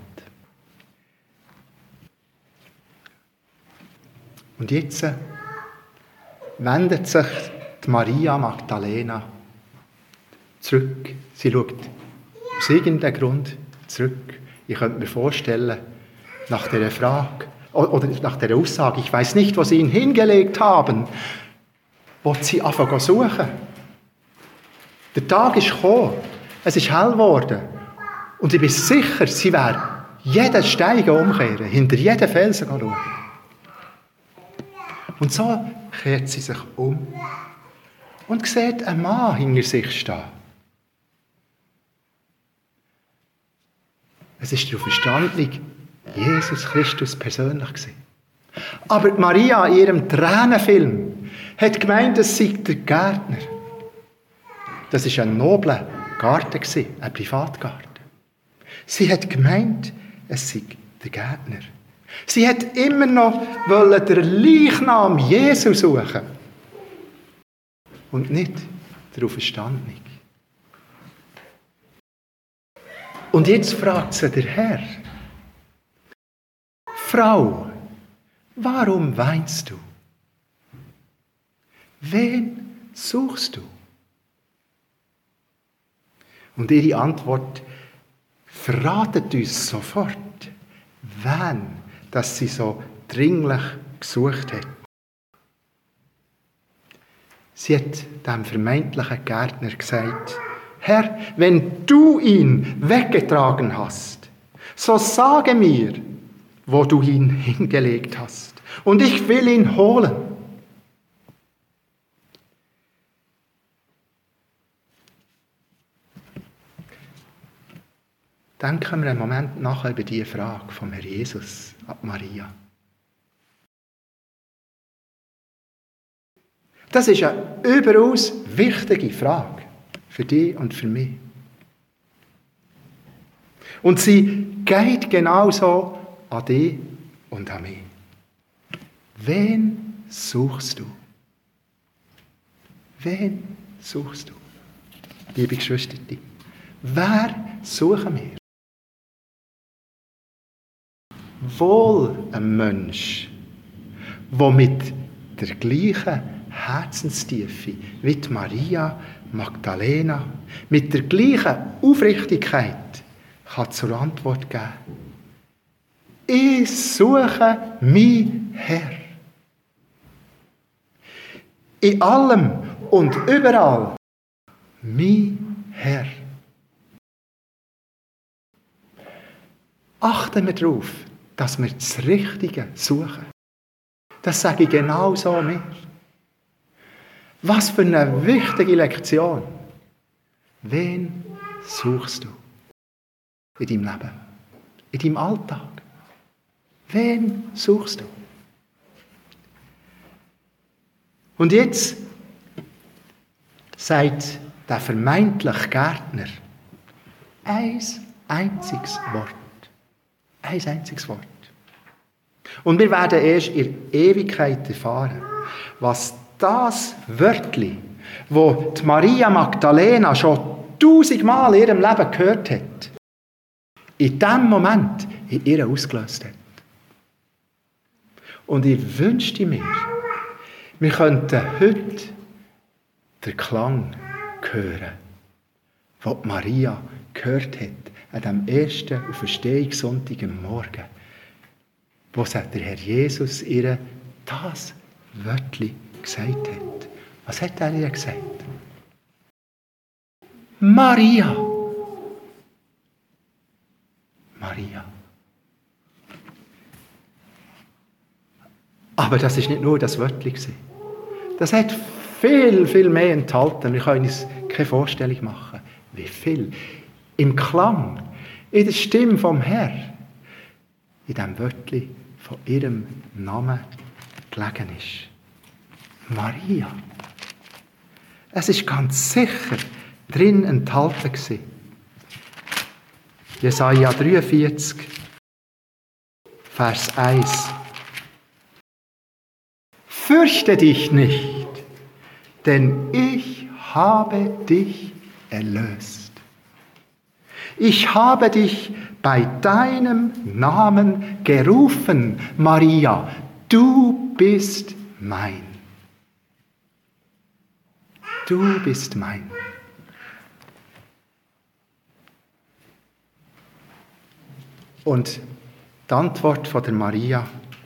Und jetzt wendet sich die Maria Magdalena zurück. Sie schaut aus irgendeinem Grund zurück. Ich könnte mir vorstellen, nach dieser Frage oder nach dieser Aussage, ich weiß nicht, wo sie ihn hingelegt haben, wo sie anfangen zu suchen. Der Tag ist gekommen, es ist hell geworden und ich bin sicher, sie wäre jeden Stein umkehren, hinter jeden Felsen schauen. Und so kehrt sie sich um und sieht einen Mann hinter sich stehen. Es war der Auferstandene Jesus Christus persönlich gewesen. Aber Maria in ihrem Tränenfilm hat gemeint, es sei der Gärtner. Das war ein nobler Garten, ein Privatgarten. Sie hat gemeint, es sei der Gärtner. Sie hat immer noch den Leichnam Jesu suchen und nicht der Auferstandene. Und jetzt fragt sie der Herr: Frau, warum weinst du? Wen suchst du? Und ihre Antwort verratet uns sofort, wen dass sie so dringlich gesucht hat. Sie hat dem vermeintlichen Gärtner gesagt: Herr, wenn du ihn weggetragen hast, so sage mir, wo du ihn hingelegt hast, und ich will ihn holen. Denken wir einen Moment nach über diese Frage vom Herrn Jesus an Maria. Das ist eine überaus wichtige Frage für dich und für mich. Und sie geht genauso an dich und an mich. Wen suchst du? Wen suchst du? Liebe Geschwister, wer suchen wir? Wohl ein Mensch, der mit der gleichen Herzenstiefe wie die Maria Magdalena, mit der gleichen Aufrichtigkeit kann zur Antwort geben: Ich suche meinen Herr. In allem und überall mein Herr. Achten wir darauf, dass wir das Richtige suchen. Das sage ich genauso mir. Was für eine wichtige Lektion. Wen suchst du in deinem Leben? In deinem Alltag? Wen suchst du? Und jetzt sagt der vermeintliche Gärtner ein einziges Wort. Ein einziges Wort. Und wir werden erst in der Ewigkeit erfahren, was das Wörtli, wo die Maria Magdalena schon tausendmal in ihrem Leben gehört hat, in diesem Moment in ihr ausgelöst hat. Und ich wünschte mir, wir könnten heute den Klang hören, den Maria gehört hat an dem ersten Auferstehungssonntag am Morgen, wo der Herr Jesus ihr das Wörtli gesagt hat. Was hat er ihr gesagt? Maria. Maria. Aber das ist nicht nur das Wörtli. Das hat viel, viel mehr enthalten. Wir können uns keine Vorstellung machen, wie viel im Klang, in der Stimme vom Herrn, in diesem Wörtli von ihrem Namen gelegen ist. Maria. Es ist ganz sicher drin enthalten gewesen. Jesaja dreiundvierzig, Vers eins. Fürchte dich nicht, denn ich habe dich erlöst. Ich habe dich bei deinem Namen gerufen, Maria, du bist mein. Du bist mein. Und die Antwort von der Maria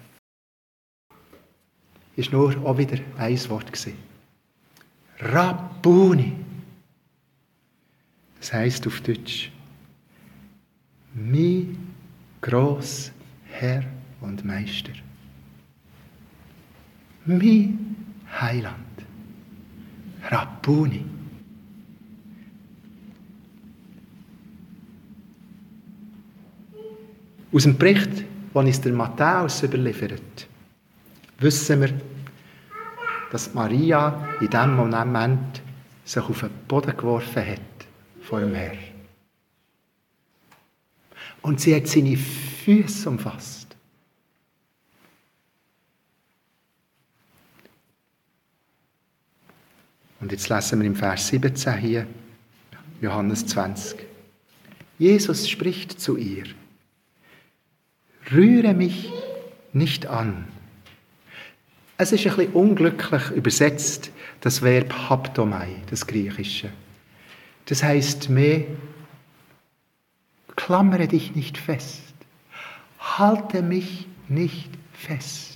ist nur auch wieder ein Wort gewesen. Rabbuni. Das heisst auf Deutsch, mein gross Herr und Meister. Mein Heiland. Rabbuni. Aus dem Bericht, den uns der Matthäus überliefert, wissen wir, dass Maria in diesem Moment sich auf den Boden geworfen hat vor dem Herrn. Und sie hat seine Füße umfasst. Und jetzt lesen wir im Vers siebzehn hier, Johannes zwanzig. Jesus spricht zu ihr: Rühre mich nicht an. Es ist ein bisschen unglücklich übersetzt, das Verb haptomai, das Griechische. Das heisst mehr, klammere dich nicht fest. Halte mich nicht fest.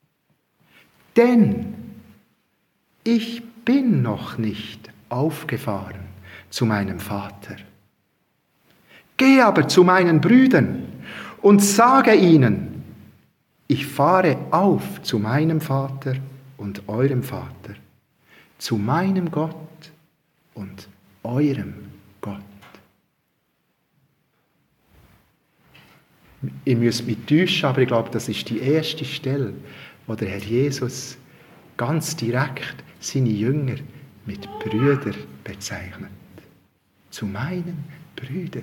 Denn ich bin noch nicht aufgefahren zu meinem Vater. Geh aber zu meinen Brüdern und sage ihnen, ich fahre auf zu meinem Vater und eurem Vater, zu meinem Gott und eurem Gott. Ihr müsst mich täuschen, aber ich glaube, das ist die erste Stelle, wo der Herr Jesus ganz direkt seine Jünger mit Brüder bezeichnet. Zu meinen Brüdern.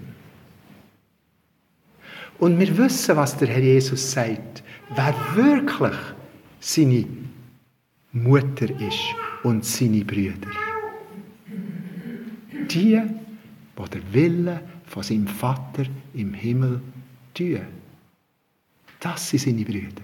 Und wir wissen, was der Herr Jesus sagt, wer wirklich seine Mutter ist und seine Brüder. Die, die der Wille von seinem Vater im Himmel tun. Das sind seine Brüder.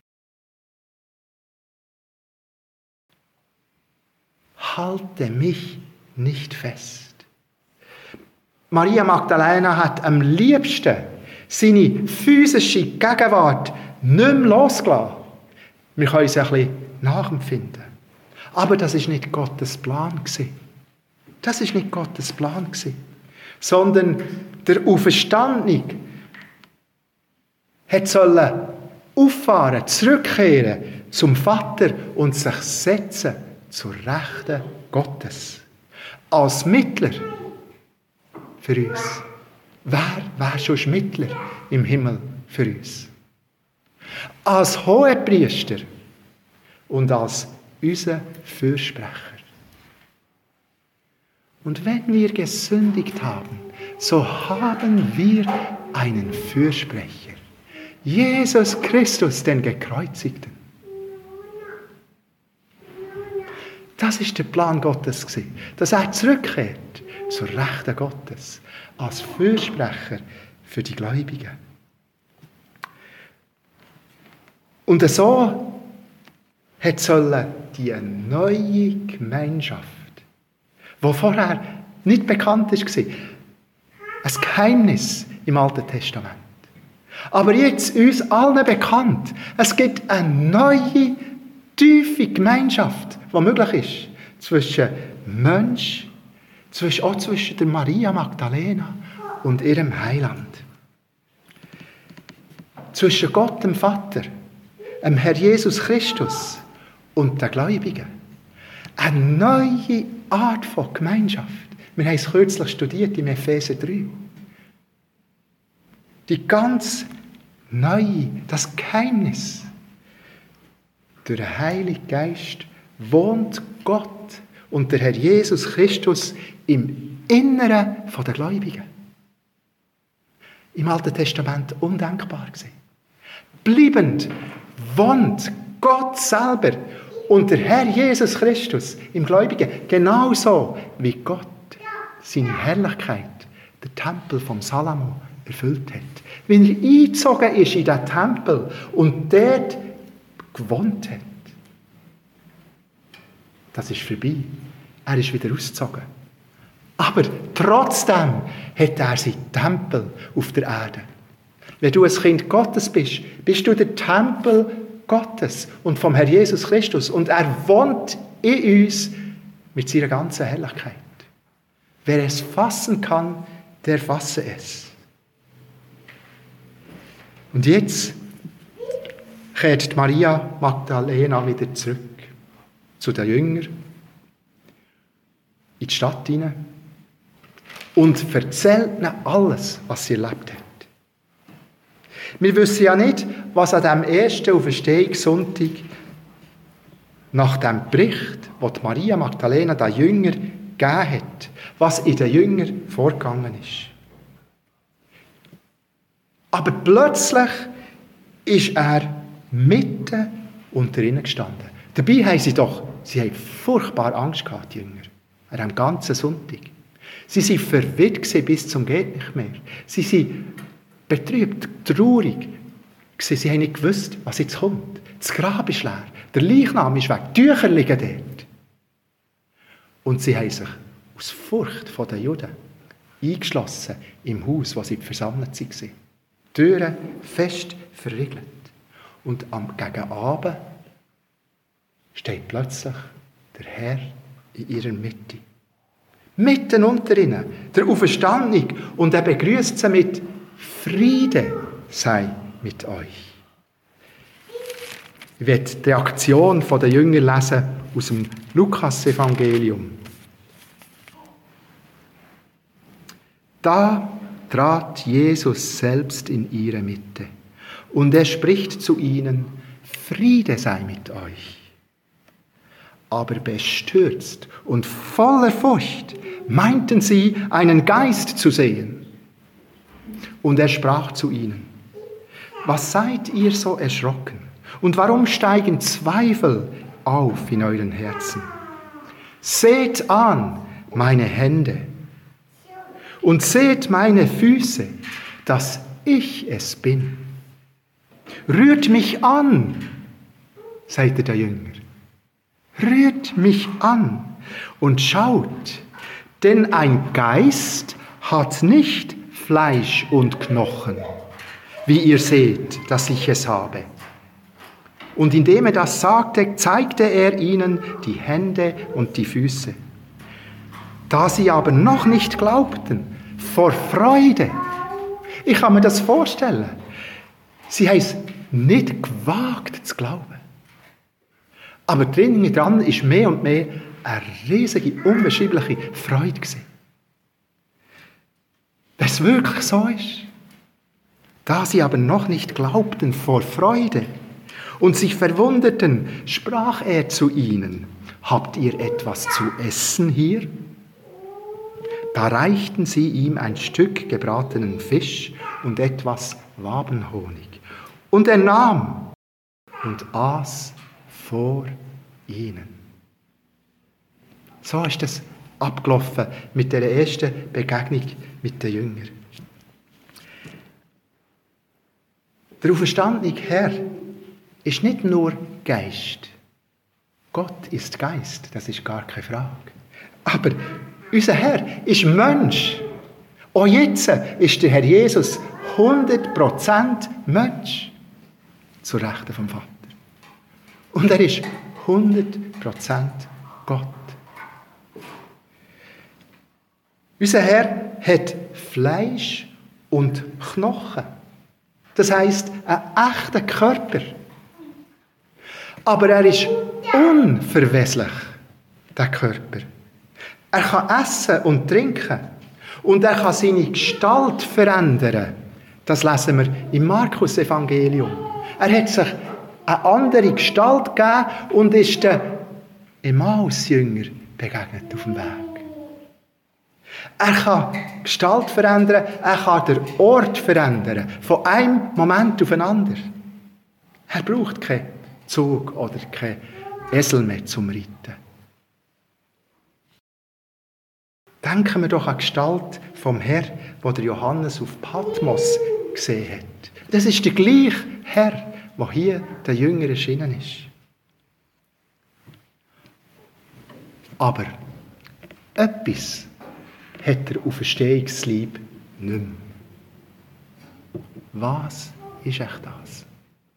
Halte mich nicht fest. Maria Magdalena hat am liebsten seine physische Gegenwart nicht mehr losgelassen. Wir können es ein bisschen nachempfinden. Aber das war nicht Gottes Plan. Das war nicht Gottes Plan. Sondern der Auferstandene hat sollen auffahren, zurückkehren zum Vater und sich setzen zur Rechten Gottes. Als Mittler für uns. Wer wäre schon Mittler im Himmel für uns? Als Hohepriester und als unser Fürsprecher. Und wenn wir gesündigt haben, so haben wir einen Fürsprecher. Jesus Christus, den Gekreuzigten. Das ist der Plan Gottes gewesen, dass er zurückkehrt zur Rechten Gottes als Fürsprecher für die Gläubigen. Und so hat sollen die neue Gemeinschaft, die vorher nicht bekannt war, ein Geheimnis im Alten Testament. Aber jetzt uns allen bekannt. Es gibt eine neue, tiefe Gemeinschaft, die möglich ist zwischen Mensch, zwischen, auch zwischen der Maria Magdalena und ihrem Heiland. Zwischen Gott, dem Vater, dem Herr Jesus Christus und den Gläubigen. Eine neue Art von Gemeinschaft. Wir haben es kürzlich studiert im Epheser drei. Die ganz neue, das Geheimnis. Durch den Heiligen Geist wohnt Gott und der Herr Jesus Christus im Inneren der Gläubigen. Im Alten Testament undenkbar gewesen. Bleibend wohnt Gott selber und der Herr Jesus Christus im Gläubigen, genauso wie Gott seine Herrlichkeit, der Tempel vom Salomo, erfüllt hat. Wenn er eingezogen ist in diesen Tempel und dort gewohnt hat, das ist vorbei. Er ist wieder ausgezogen. Aber trotzdem hat er seinen Tempel auf der Erde. Wenn du ein Kind Gottes bist, bist du der Tempel Gottes und vom Herr Jesus Christus. Und er wohnt in uns mit seiner ganzen Herrlichkeit. Wer es fassen kann, der fasse es. Und jetzt kehrt Maria Magdalena wieder zurück zu den Jüngern in die Stadt hinein und erzählt ihnen alles, was sie erlebt hat. Wir wissen ja nicht, was an dem ersten Auferstehungssonntag nach dem Bericht, den Maria Magdalena den Jüngern gegeben hat, was in den Jüngern vorgegangen ist. Aber plötzlich ist er mitten unter ihnen gestanden. Dabei haben sie doch, sie haben furchtbar Angst gehabt, die Jünger, an dem ganzen Sonntag. Sie waren verwirrt bis zum geht nicht mehr. Sie waren betrübt, traurig. Sie haben nicht gewusst, was jetzt kommt. Das Grab ist leer, der Leichnam ist weg, die Tücher liegen dort. Und sie haben sich aus Furcht vor den Juden eingeschlossen im Haus, wo sie versammelt waren. Die Türen fest verriegelt. Und am gegen Abend steht plötzlich der Herr in ihrer Mitte. Mitten unter ihnen, der Auferstandene. Und er begrüßt sie mit Friede sei mit euch. Ich werde die Reaktion der Jünger lesen aus dem Lukas-Evangelium. Da trat Jesus selbst in ihre Mitte und er spricht zu ihnen, Friede sei mit euch. Aber bestürzt und voller Furcht meinten sie, einen Geist zu sehen. Und er sprach zu ihnen, was seid ihr so erschrocken? Und warum steigen Zweifel auf in euren Herzen? Seht an meine Hände und seht meine Füße, dass ich es bin. Rührt mich an, sagte der Jünger. Rührt mich an und schaut, denn ein Geist hat nicht Fleisch und Knochen, wie ihr seht, dass ich es habe. Und indem er das sagte, zeigte er ihnen die Hände und die Füße. Da sie aber noch nicht glaubten, vor Freude, ich kann mir das vorstellen, sie haben es nicht gewagt zu glauben. Aber drinnen dran ist mehr und mehr eine riesige, unbeschreibliche Freude gewesen. Wenn es wirklich so ist. Da sie aber noch nicht glaubten vor Freude Und sich verwunderten, sprach er zu ihnen: Habt ihr etwas zu essen hier? Da reichten sie ihm ein Stück gebratenen Fisch und etwas Wabenhonig. Und er nahm und aß vor ihnen. So ist es abgelaufen mit der ersten Begegnung mit den Jüngern. Der auferstandene Herr ist nicht nur Geist. Gott ist Geist, das ist gar keine Frage. Aber unser Herr ist Mensch. Auch jetzt ist der Herr Jesus hundert Prozent Mensch. Zur Rechten vom Vater. Und er ist hundert Prozent Gott. Unser Herr hat Fleisch und Knochen. Das heisst, einen echten Körper. Aber er ist unverweslich, der Körper. Er kann essen und trinken. Und er kann seine Gestalt verändern. Das lesen wir im Markus-Evangelium. Er hat sich eine andere Gestalt gegeben und ist den Emmaus-Jünger begegnet auf dem Weg. Er kann die Gestalt verändern, er kann den Ort verändern, von einem Moment auf den anderen. Er braucht keinen Zug oder keinen Esel mehr zum Reiten. Denken wir doch an die Gestalt vom Herr, wo der Johannes auf Patmos gesehen hat. Das ist der gleiche Herr, der hier den Jüngern erschienen ist. Aber etwas hat der Auferstehungsleib nicht mehr. Was ist echt das?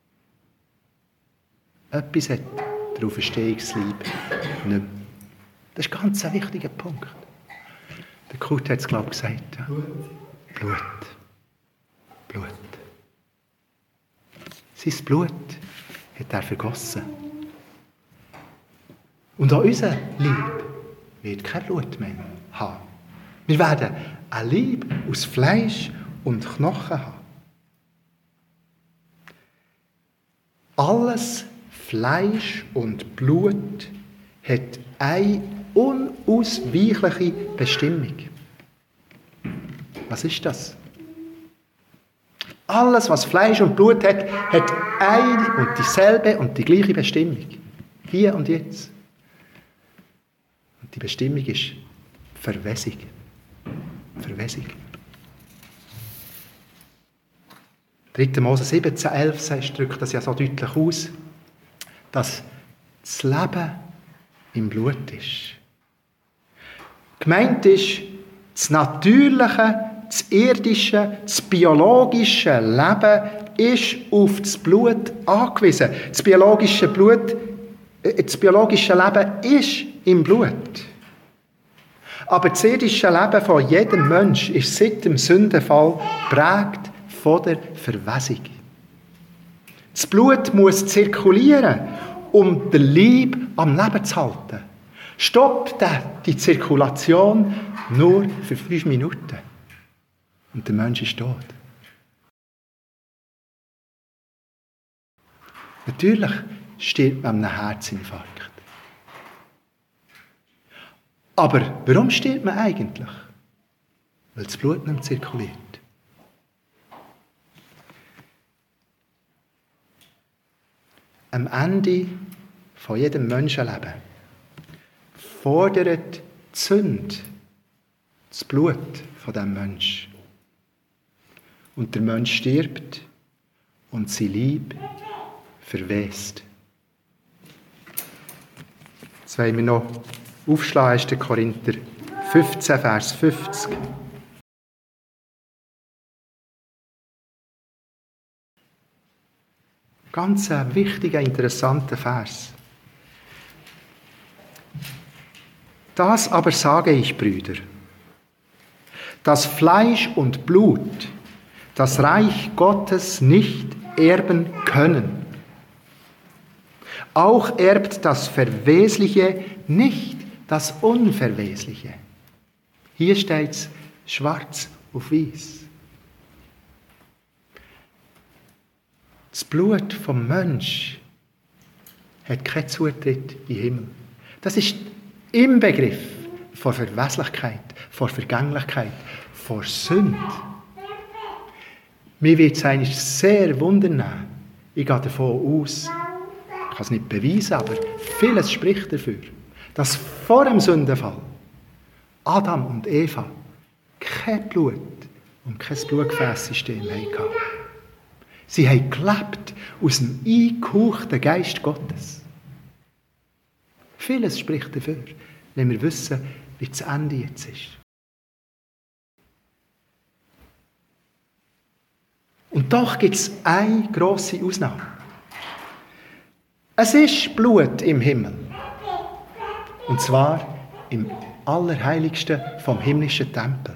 Etwas hat der Auferstehungsleib nicht mehr. Das ist ganz ein wichtiger Punkt. Der Kurt hat es, glaube ich, gesagt. Ja. Blut. Blut. Blut. Sein Blut hat er vergossen. Und auch unser Leib wird kein Blut mehr haben. Wir werden ein Leib aus Fleisch und Knochen haben. Alles Fleisch und Blut hat eine unausweichliche Bestimmung. Was ist das? Alles, was Fleisch und Blut hat, hat eine und dieselbe und die gleiche Bestimmung. Hier und jetzt. Und die Bestimmung ist Verwesung. Verwesung. dritter Mose siebzehn, elf drückt das ja so deutlich aus, dass das Leben im Blut ist. Gemeint ist, das natürliche, das irdische, das biologische Leben ist auf das Blut angewiesen. Das biologische Blut, das biologische Leben ist im Blut. Aber das irdische Leben von jedem Mensch ist seit dem Sündenfall geprägt von der Verwesung. Das Blut muss zirkulieren, um den Leib am Leben zu halten. Stoppt die Zirkulation nur für fünf Minuten. Und der Mensch ist tot. Natürlich stirbt man an einem Herzinfarkt. Aber warum stirbt man eigentlich? Weil das Blut nicht zirkuliert. Am Ende von jedem Menschenleben fordert die Sünde das Blut von diesem Menschen. Und der Mensch stirbt und sein Leib verwest. Jetzt wollen wir noch aufschlagen, erster Korinther fünfzehn, Vers fünfzig. Ganz ein wichtiger, interessanter Vers. Das aber sage ich, Brüder, dass Fleisch und Blut das Reich Gottes nicht erben können. Auch erbt das Verwesliche nicht das Unverwesliche. Hier steht es schwarz auf weiß. Das Blut vom Mensch hat keinen Zutritt in den Himmel. Das ist im Begriff von Verweslichkeit, von Vergänglichkeit, von Sünde. Mir wird es eigentlich sehr wundern. Ich gehe davon aus, ich kann es nicht beweisen, aber vieles spricht dafür, dass vor dem Sündenfall Adam und Eva kein Blut und kein Blutgefäßsystem hatten. Sie haben gelebt aus dem eingehauchten Geist Gottes. Vieles spricht dafür, wenn wir wissen, wie das Ende jetzt ist. Und doch gibt es eine grosse Ausnahme. Es ist Blut im Himmel. Und zwar im Allerheiligsten vom himmlischen Tempel.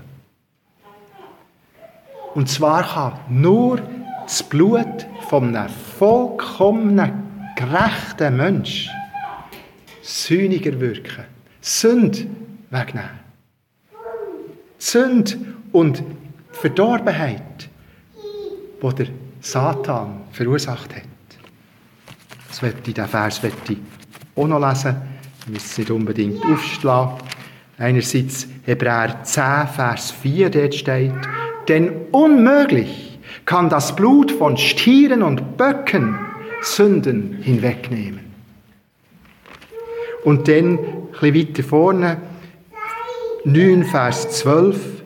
Und zwar kann nur das Blut von einem vollkommenen, gerechten Mensch sühniger wirken, Sünde wegnehmen. Die Sünde und die Verdorbenheit, die der Satan verursacht hat. Das möchte ich, diesen Vers möchte ich auch noch lesen. Wir müssen es nicht unbedingt aufschlagen. Einerseits Hebräer zehn, Vers vier, dort steht, denn unmöglich kann das Blut von Stieren und Böcken Sünden hinwegnehmen. Und dann, ein bisschen weiter vorne, neun, Vers zwölf.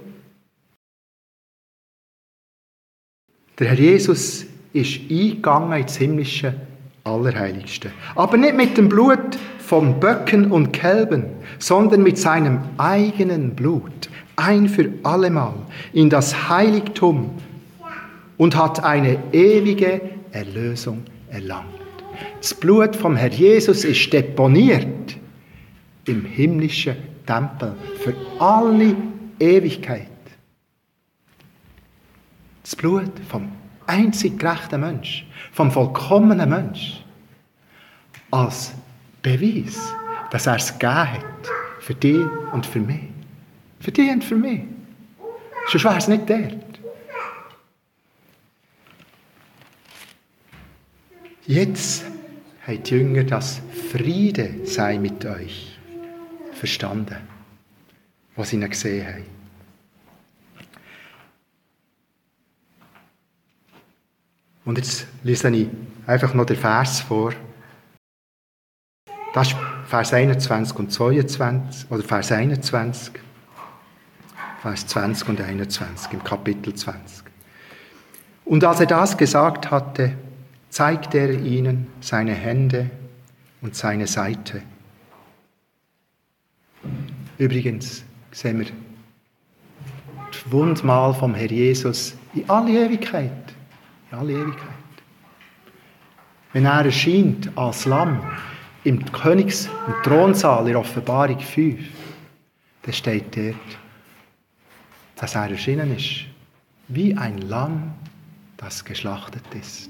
Der Herr Jesus ist eingegangen ins himmlische Allerheiligste. Aber nicht mit dem Blut von Böcken und Kälben, sondern mit seinem eigenen Blut, ein für allemal, in das Heiligtum und hat eine ewige Erlösung erlangt. Das Blut vom Herr Jesus ist deponiert im himmlischen Tempel für alle Ewigkeit. Das Blut vom einzig gerechten Mensch, vom vollkommenen Mensch, als Beweis, dass er es gegeben hat für dich und für mich. Für dich und für mich. Sonst wäre es nicht dort. Jetzt haben die Jünger das Friede sei mit euch verstanden, was sie ihnen gesehen haben. Und jetzt lese ich einfach noch den Vers vor. Das ist Vers einundzwanzig und zweiundzwanzig, oder Vers einundzwanzig, Vers zwanzig und einundzwanzig im Kapitel zwanzig. Und als er das gesagt hatte, zeigte er ihnen seine Hände und seine Seite. Übrigens sehen wir das Wundmal vom Herr Jesus in alle Ewigkeit. In alle Ewigkeit. Wenn er erscheint als Lamm im Königs- im Thronsaal in Offenbarung fünf, dann steht dort, dass er erschienen ist, wie ein Lamm, das geschlachtet ist.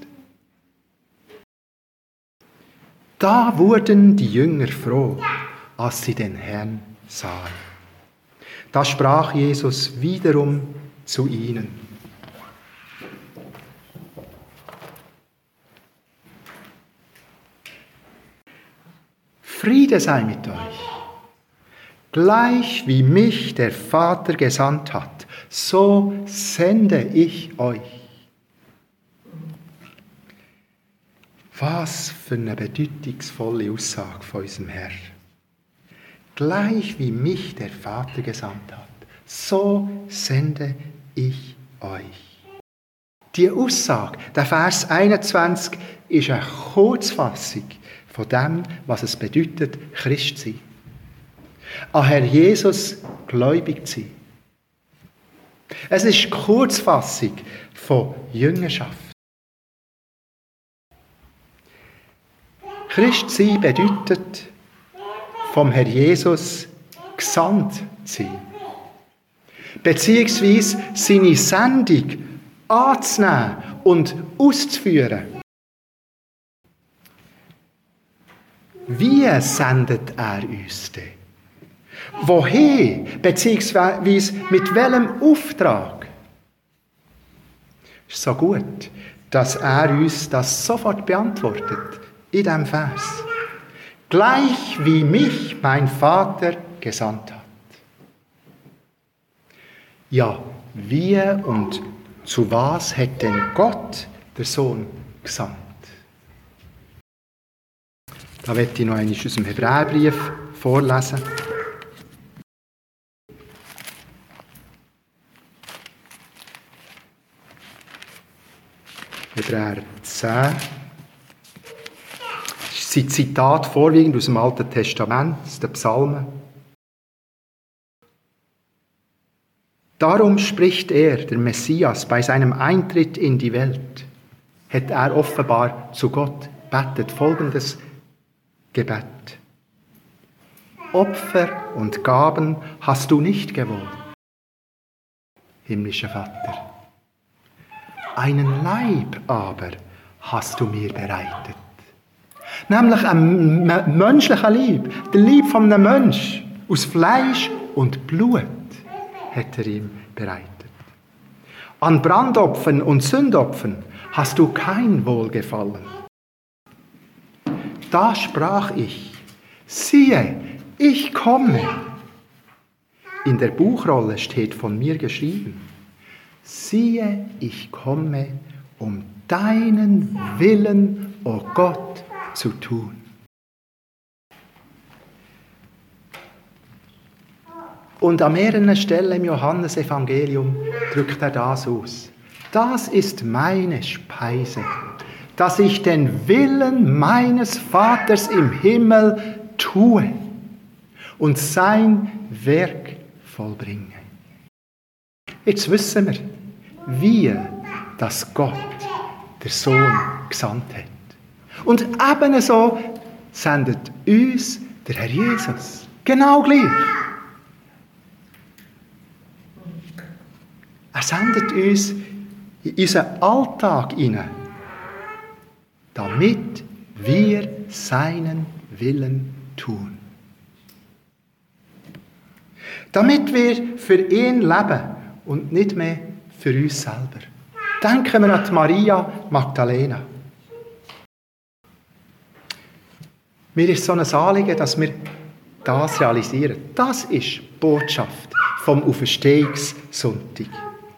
Da wurden die Jünger froh, als sie den Herrn sahen. Da sprach Jesus wiederum zu ihnen. Friede sei mit euch. Gleich wie mich der Vater gesandt hat, so sende ich euch. Was für eine bedeutungsvolle Aussage von unserem Herrn. Gleich wie mich der Vater gesandt hat, so sende ich euch. Die Aussage, der Vers einundzwanzig, ist eine Kurzfassung von dem, was es bedeutet, Christ zu sein. An Herr Jesus gläubig zu sein. Es ist die Kurzfassung von Jüngerschaft. Christ sein bedeutet, vom Herr Jesus gesandt zu sein. Beziehungsweise seine Sendung anzunehmen und auszuführen. Wie sendet er uns denn? Wohin? Beziehungsweise mit welchem Auftrag? Es ist so gut, dass er uns das sofort beantwortet in diesem Vers. gleich wie mich mein Vater gesandt hat. Ja, wie und zu was hat denn Gott, der Sohn, gesandt? Da möchte ich noch einmal aus dem Hebräerbrief vorlesen. Hebräer zehn. Das sind Zitate vorwiegend aus dem Alten Testament, aus den Psalmen. Darum spricht er, der Messias, bei seinem Eintritt in die Welt, hat er offenbar zu Gott betet folgendes Gebet. Opfer und Gaben hast du nicht gewollt, himmlischer Vater. Einen Leib aber hast du mir bereitet. Nämlich ein menschlicher Leib, der Leib von einem Mensch, aus Fleisch und Blut, hat er ihm bereitet. An Brandopfern und Sündopfern hast du kein Wohlgefallen. Da sprach ich, siehe, ich komme. In der Buchrolle steht von mir geschrieben, siehe, ich komme, um deinen Willen, o Gott, zu tun. Und an mehreren Stellen im Johannesevangelium drückt er das aus. Das ist meine Speise, dass ich den Willen meines Vaters im Himmel tue und sein Werk vollbringe. Jetzt wissen wir, wie das Gott, der Sohn, gesandt hat. Und ebenso sendet uns der Herr Jesus. Genau gleich. Er sendet uns in unseren Alltag hinein, damit wir seinen Willen tun. Damit wir für ihn leben und nicht mehr für uns selber. Denken wir an die Maria Magdalena. Mir ist so ein Anliegen, dass wir das realisieren. Das ist die Botschaft vom Auferstehungssonntag.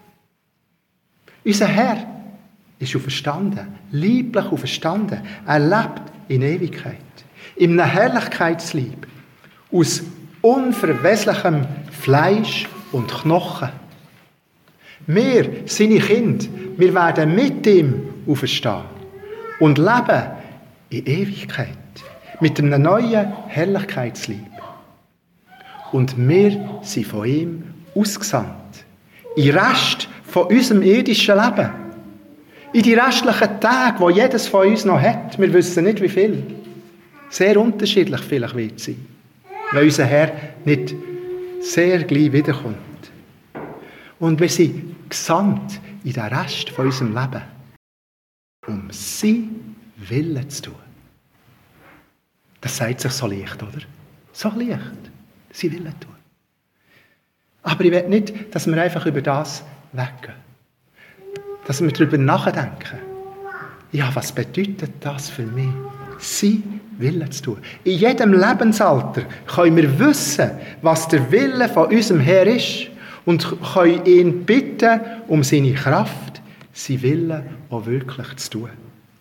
Unser Herr ist auferstanden, lieblich auferstanden. Er lebt in Ewigkeit, in einem Herrlichkeitslieb, aus unverweslichem Fleisch und Knochen. Wir, seine Kinder, wir werden mit ihm auferstehen und leben in Ewigkeit mit einem neuen Herrlichkeitslieb. Und wir sind von ihm ausgesandt. In Rest von unserem irdischen Leben. In die restlichen Tage, die jedes von uns noch hat. Wir wissen nicht, wie viel. Sehr unterschiedlich vielleicht wird es sein. Weil unser Herr nicht sehr gleich wiederkommt. Und wir sind gesandt in den Rest von unserem Leben, um sein Willen zu tun. Das sagt sich so leicht, oder? So leicht. Sein Willen tun. Aber ich will nicht, dass wir einfach über das weggehen. Dass wir darüber nachdenken. Ja, was bedeutet das für mich? Sein Willen zu tun. In jedem Lebensalter können wir wissen, was der Wille von unserem Herr ist und können ihn bitten um seine Kraft, sein Willen auch wirklich zu tun.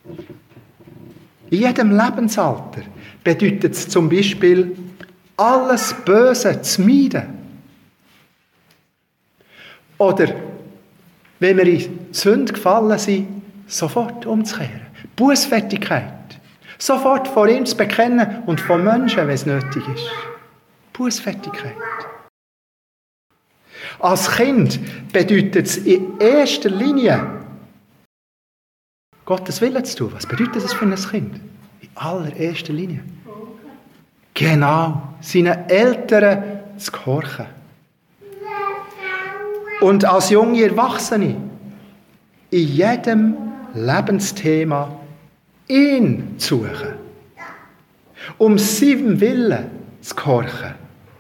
In jedem Lebensalter bedeutet es zum Beispiel, alles Böse zu meiden. Oder, wenn wir in die Sünde gefallen sind, sofort umzukehren. Bußfertigkeit. Sofort vor ihm zu bekennen und von Menschen, wenn es nötig ist. Bußfertigkeit. Als Kind bedeutet es in erster Linie, Gottes Willen zu tun. Was bedeutet das für ein Kind? In allererster Linie. Genau, seinen Eltern zu gehorchen. Und als junge Erwachsene in jedem Lebensthema ihn zu suchen, um seinem Willen zu gehorchen.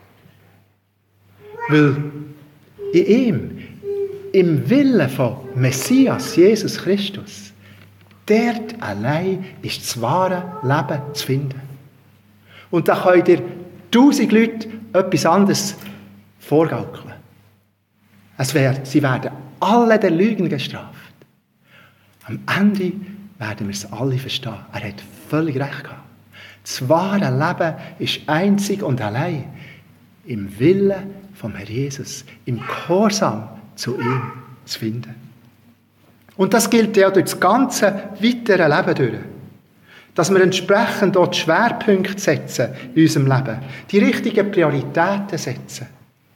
Weil in ihm, im Willen von Messias, Jesus Christus, dort allein ist das wahre Leben zu finden. Und da können dir tausend Leute etwas anderes vorgaukeln. Es wär, sie werden alle der Lügen gestraft. Am Ende werden wir es alle verstehen. Er hat völlig recht gehabt. Das wahre Leben ist einzig und allein im Willen vom Herrn Jesus, im Gehorsam zu ihm zu finden. Und das gilt ja durch das ganze weitere Leben durch. Dass wir entsprechend dort Schwerpunkte setzen in unserem Leben, die richtigen Prioritäten setzen.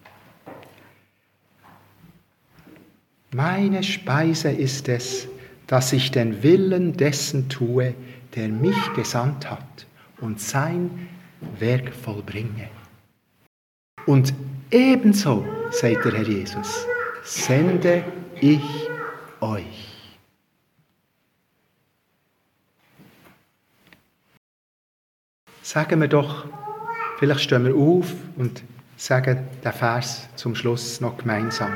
Meine Speise ist es, dass ich den Willen dessen tue, der mich gesandt hat und sein Werk vollbringe. Und ebenso, sagt der Herr Jesus, sende ich euch. Sagen wir doch, vielleicht stehen wir auf und sagen den Vers zum Schluss noch gemeinsam.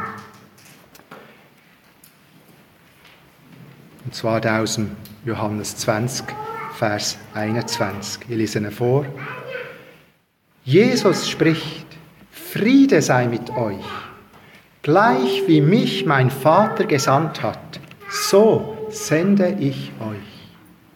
Und zwar der aus dem Johannes zwanzig, Vers einundzwanzig. Ich lese ihn vor. Jesus spricht, Friede sei mit euch. Gleich wie mich mein Vater gesandt hat, so sende ich euch.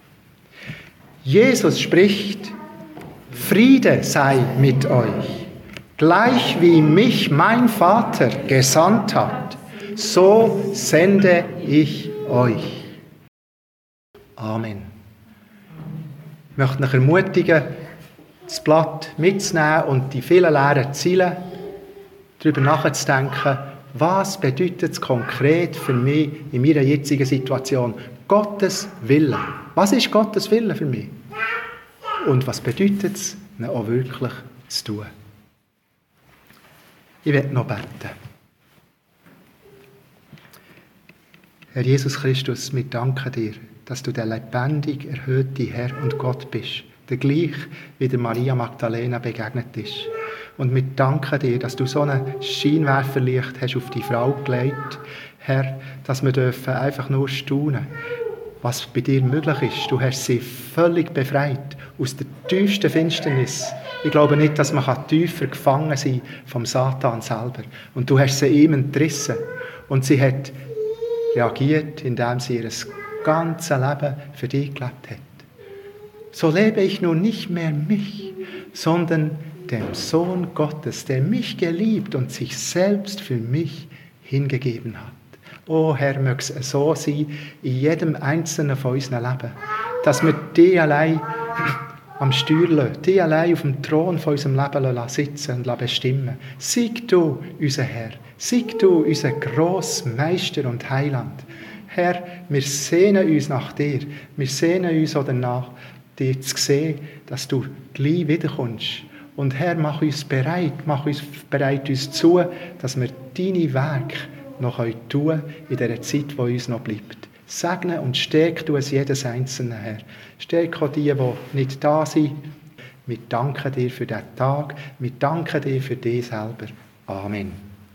Jesus spricht, Friede sei mit euch. Gleich wie mich mein Vater gesandt hat, so sende ich euch. Amen. Ich möchte euch ermutigen, das Blatt mitzunehmen und die vielen leeren Zeilen darüber nachzudenken, was bedeutet es konkret für mich in meiner jetzigen Situation? Gottes Wille. Was ist Gottes Wille für mich? Und was bedeutet es, ihn auch wirklich zu tun? Ich werde noch beten. Herr Jesus Christus, wir danken dir, dass du der lebendig erhöhte Herr und Gott bist, der gleich wie der Maria Magdalena begegnet ist. Und wir danken dir, dass du so ein Scheinwerferlicht hast auf die Frau gelegt, Herr, dass wir dürfen einfach nur staunen, was bei dir möglich ist. Du hast sie völlig befreit aus der tiefsten Finsternis. Ich glaube nicht, dass man tiefer gefangen sein kann vom Satan selber. Und du hast sie ihm entrissen. Und sie hat reagiert, indem sie ihr ganzes Leben für dich gelebt hat. So lebe ich nun nicht mehr mich, sondern dem Sohn Gottes, der mich geliebt und sich selbst für mich hingegeben hat. Oh Herr, möge es so sein in jedem einzelnen von unseren Leben, dass wir dich allein am Steuer lassen, dich allein auf dem Thron von unserem Leben sitzen und bestimmen. Sieg du, unser Herr, sieg du, unser grosser Meister und Heiland. Herr, wir sehnen uns nach dir, wir sehnen uns auch danach, dir zu sehen, dass du gleich wiederkommst. Und Herr, mach uns bereit, mach uns bereit uns zu, dass wir deine Werke noch tun können in dieser Zeit, die uns noch bleibt. Segne und stärke du es jedes Einzelne, Herr. Stärke auch die, die nicht da sind. Wir danken dir für diesen Tag. Wir danken dir für dich selber. Amen.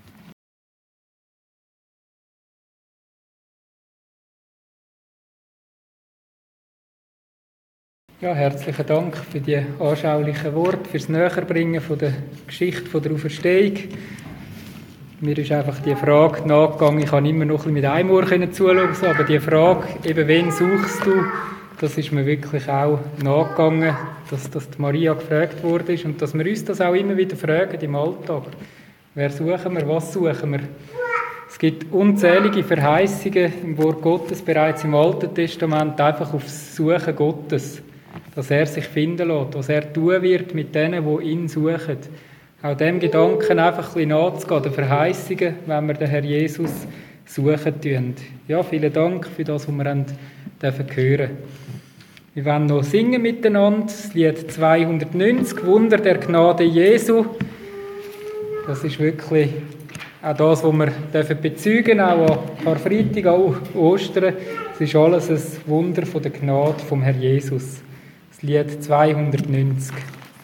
Ja, herzlichen Dank für die anschaulichen Worte, für das Näherbringen von der Geschichte von der Auferstehung. Mir ist einfach die Frage nachgegangen, ich kann immer noch ein bisschen mit einem Ohr zuschauen, aber die Frage, eben wen suchst du, das ist mir wirklich auch nachgegangen, dass, dass die Maria gefragt wurde und dass wir uns das auch immer wieder fragen im Alltag. Wer suchen wir, was suchen wir? Es gibt unzählige Verheißungen im Wort Gottes bereits im Alten Testament, einfach auf das Suchen Gottes, dass er sich finden lässt, was er tun wird mit denen, die ihn suchen. Auch dem Gedanken einfach ein bisschen nachzugehen, den Verheißungen, wenn wir den Herr Jesus suchen tun. Ja, vielen Dank für das, was wir hören dürfen. Wir wollen noch singen miteinander, das Lied zweihundertneunzig, Wunder der Gnade Jesu. Das ist wirklich auch das, was wir dürfen bezeugen, auch an Karfreitag, auch Ostern. Es ist alles ein Wunder von der Gnade vom Herr Jesus. Das Lied zweihundertneunzig.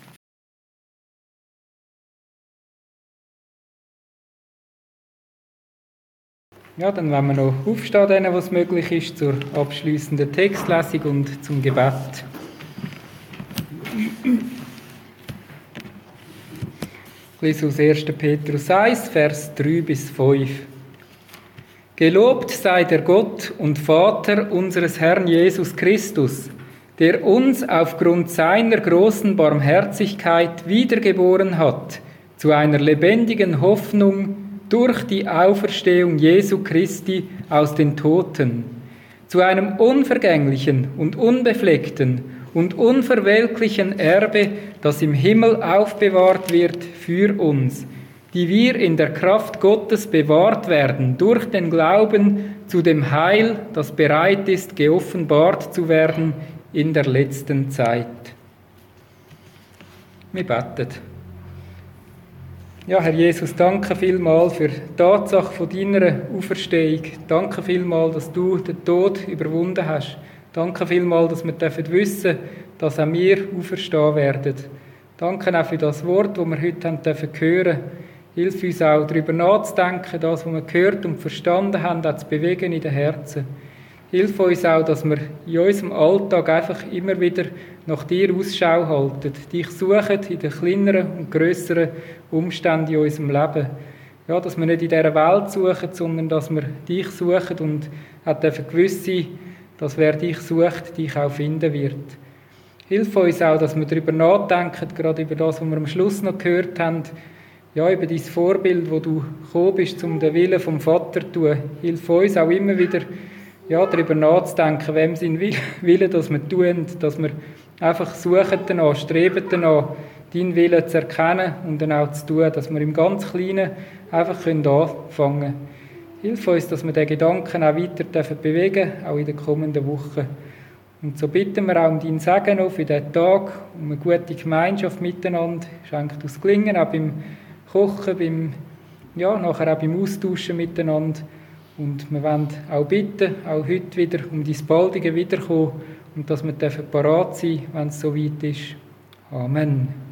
Ja, dann wollen wir noch aufstehen, denen, was möglich ist, zur abschliessenden Textlesung und zum Gebet. Ich lese aus erster Petrus eins, Vers drei bis fünf. Gelobt sei der Gott und Vater unseres Herrn Jesus Christus, der uns aufgrund seiner großen Barmherzigkeit wiedergeboren hat, zu einer lebendigen Hoffnung durch die Auferstehung Jesu Christi aus den Toten, zu einem unvergänglichen und unbefleckten und unverwelklichen Erbe, das im Himmel aufbewahrt wird für uns, die wir in der Kraft Gottes bewahrt werden, durch den Glauben zu dem Heil, das bereit ist, geoffenbart zu werden in der letzten Zeit. Wir beten. Ja, Herr Jesus, danke vielmals für die Tatsache von deiner Auferstehung. Danke vielmals, dass du den Tod überwunden hast. Danke vielmals, dass wir wissen dürfen, dass auch wir auferstehen werden. Danke auch für das Wort, das wir heute haben hören dürfen. Hilf uns auch, darüber nachzudenken, das, was wir gehört und verstanden haben, auch zu bewegen in den Herzen. Hilf uns auch, dass wir in unserem Alltag einfach immer wieder nach dir Ausschau halten, dich suchen in den kleineren und grösseren Umständen in unserem Leben. Ja, dass wir nicht in dieser Welt suchen, sondern dass wir dich suchen und auch gewiss sein, dass wer dich sucht, dich auch finden wird. Hilf uns auch, dass wir darüber nachdenken, gerade über das, was wir am Schluss noch gehört haben, ja, über dein Vorbild, wo du gekommen bist, um den Willen vom Vater zu tun. Hilf uns auch immer wieder, ja, darüber nachzudenken, wem sein Wille, dass wir tun, dass wir einfach suchen danach, streben danach, deinen Willen zu erkennen und dann auch zu tun, dass wir im ganz Kleinen einfach anfangen können. Hilf uns, dass wir diesen Gedanken auch weiter bewegen dürfen, auch in den kommenden Wochen. Und so bitten wir auch um deinen Segen noch für diesen Tag, um eine gute Gemeinschaft miteinander. Schenkt uns Gelingen, auch beim Kochen, beim, ja, nachher auch beim Austauschen miteinander. Und wir wollen auch bitten, auch heute wieder, um dein baldige Wiederkommen und dass wir parat sein dürfen, wenn es soweit ist. Amen.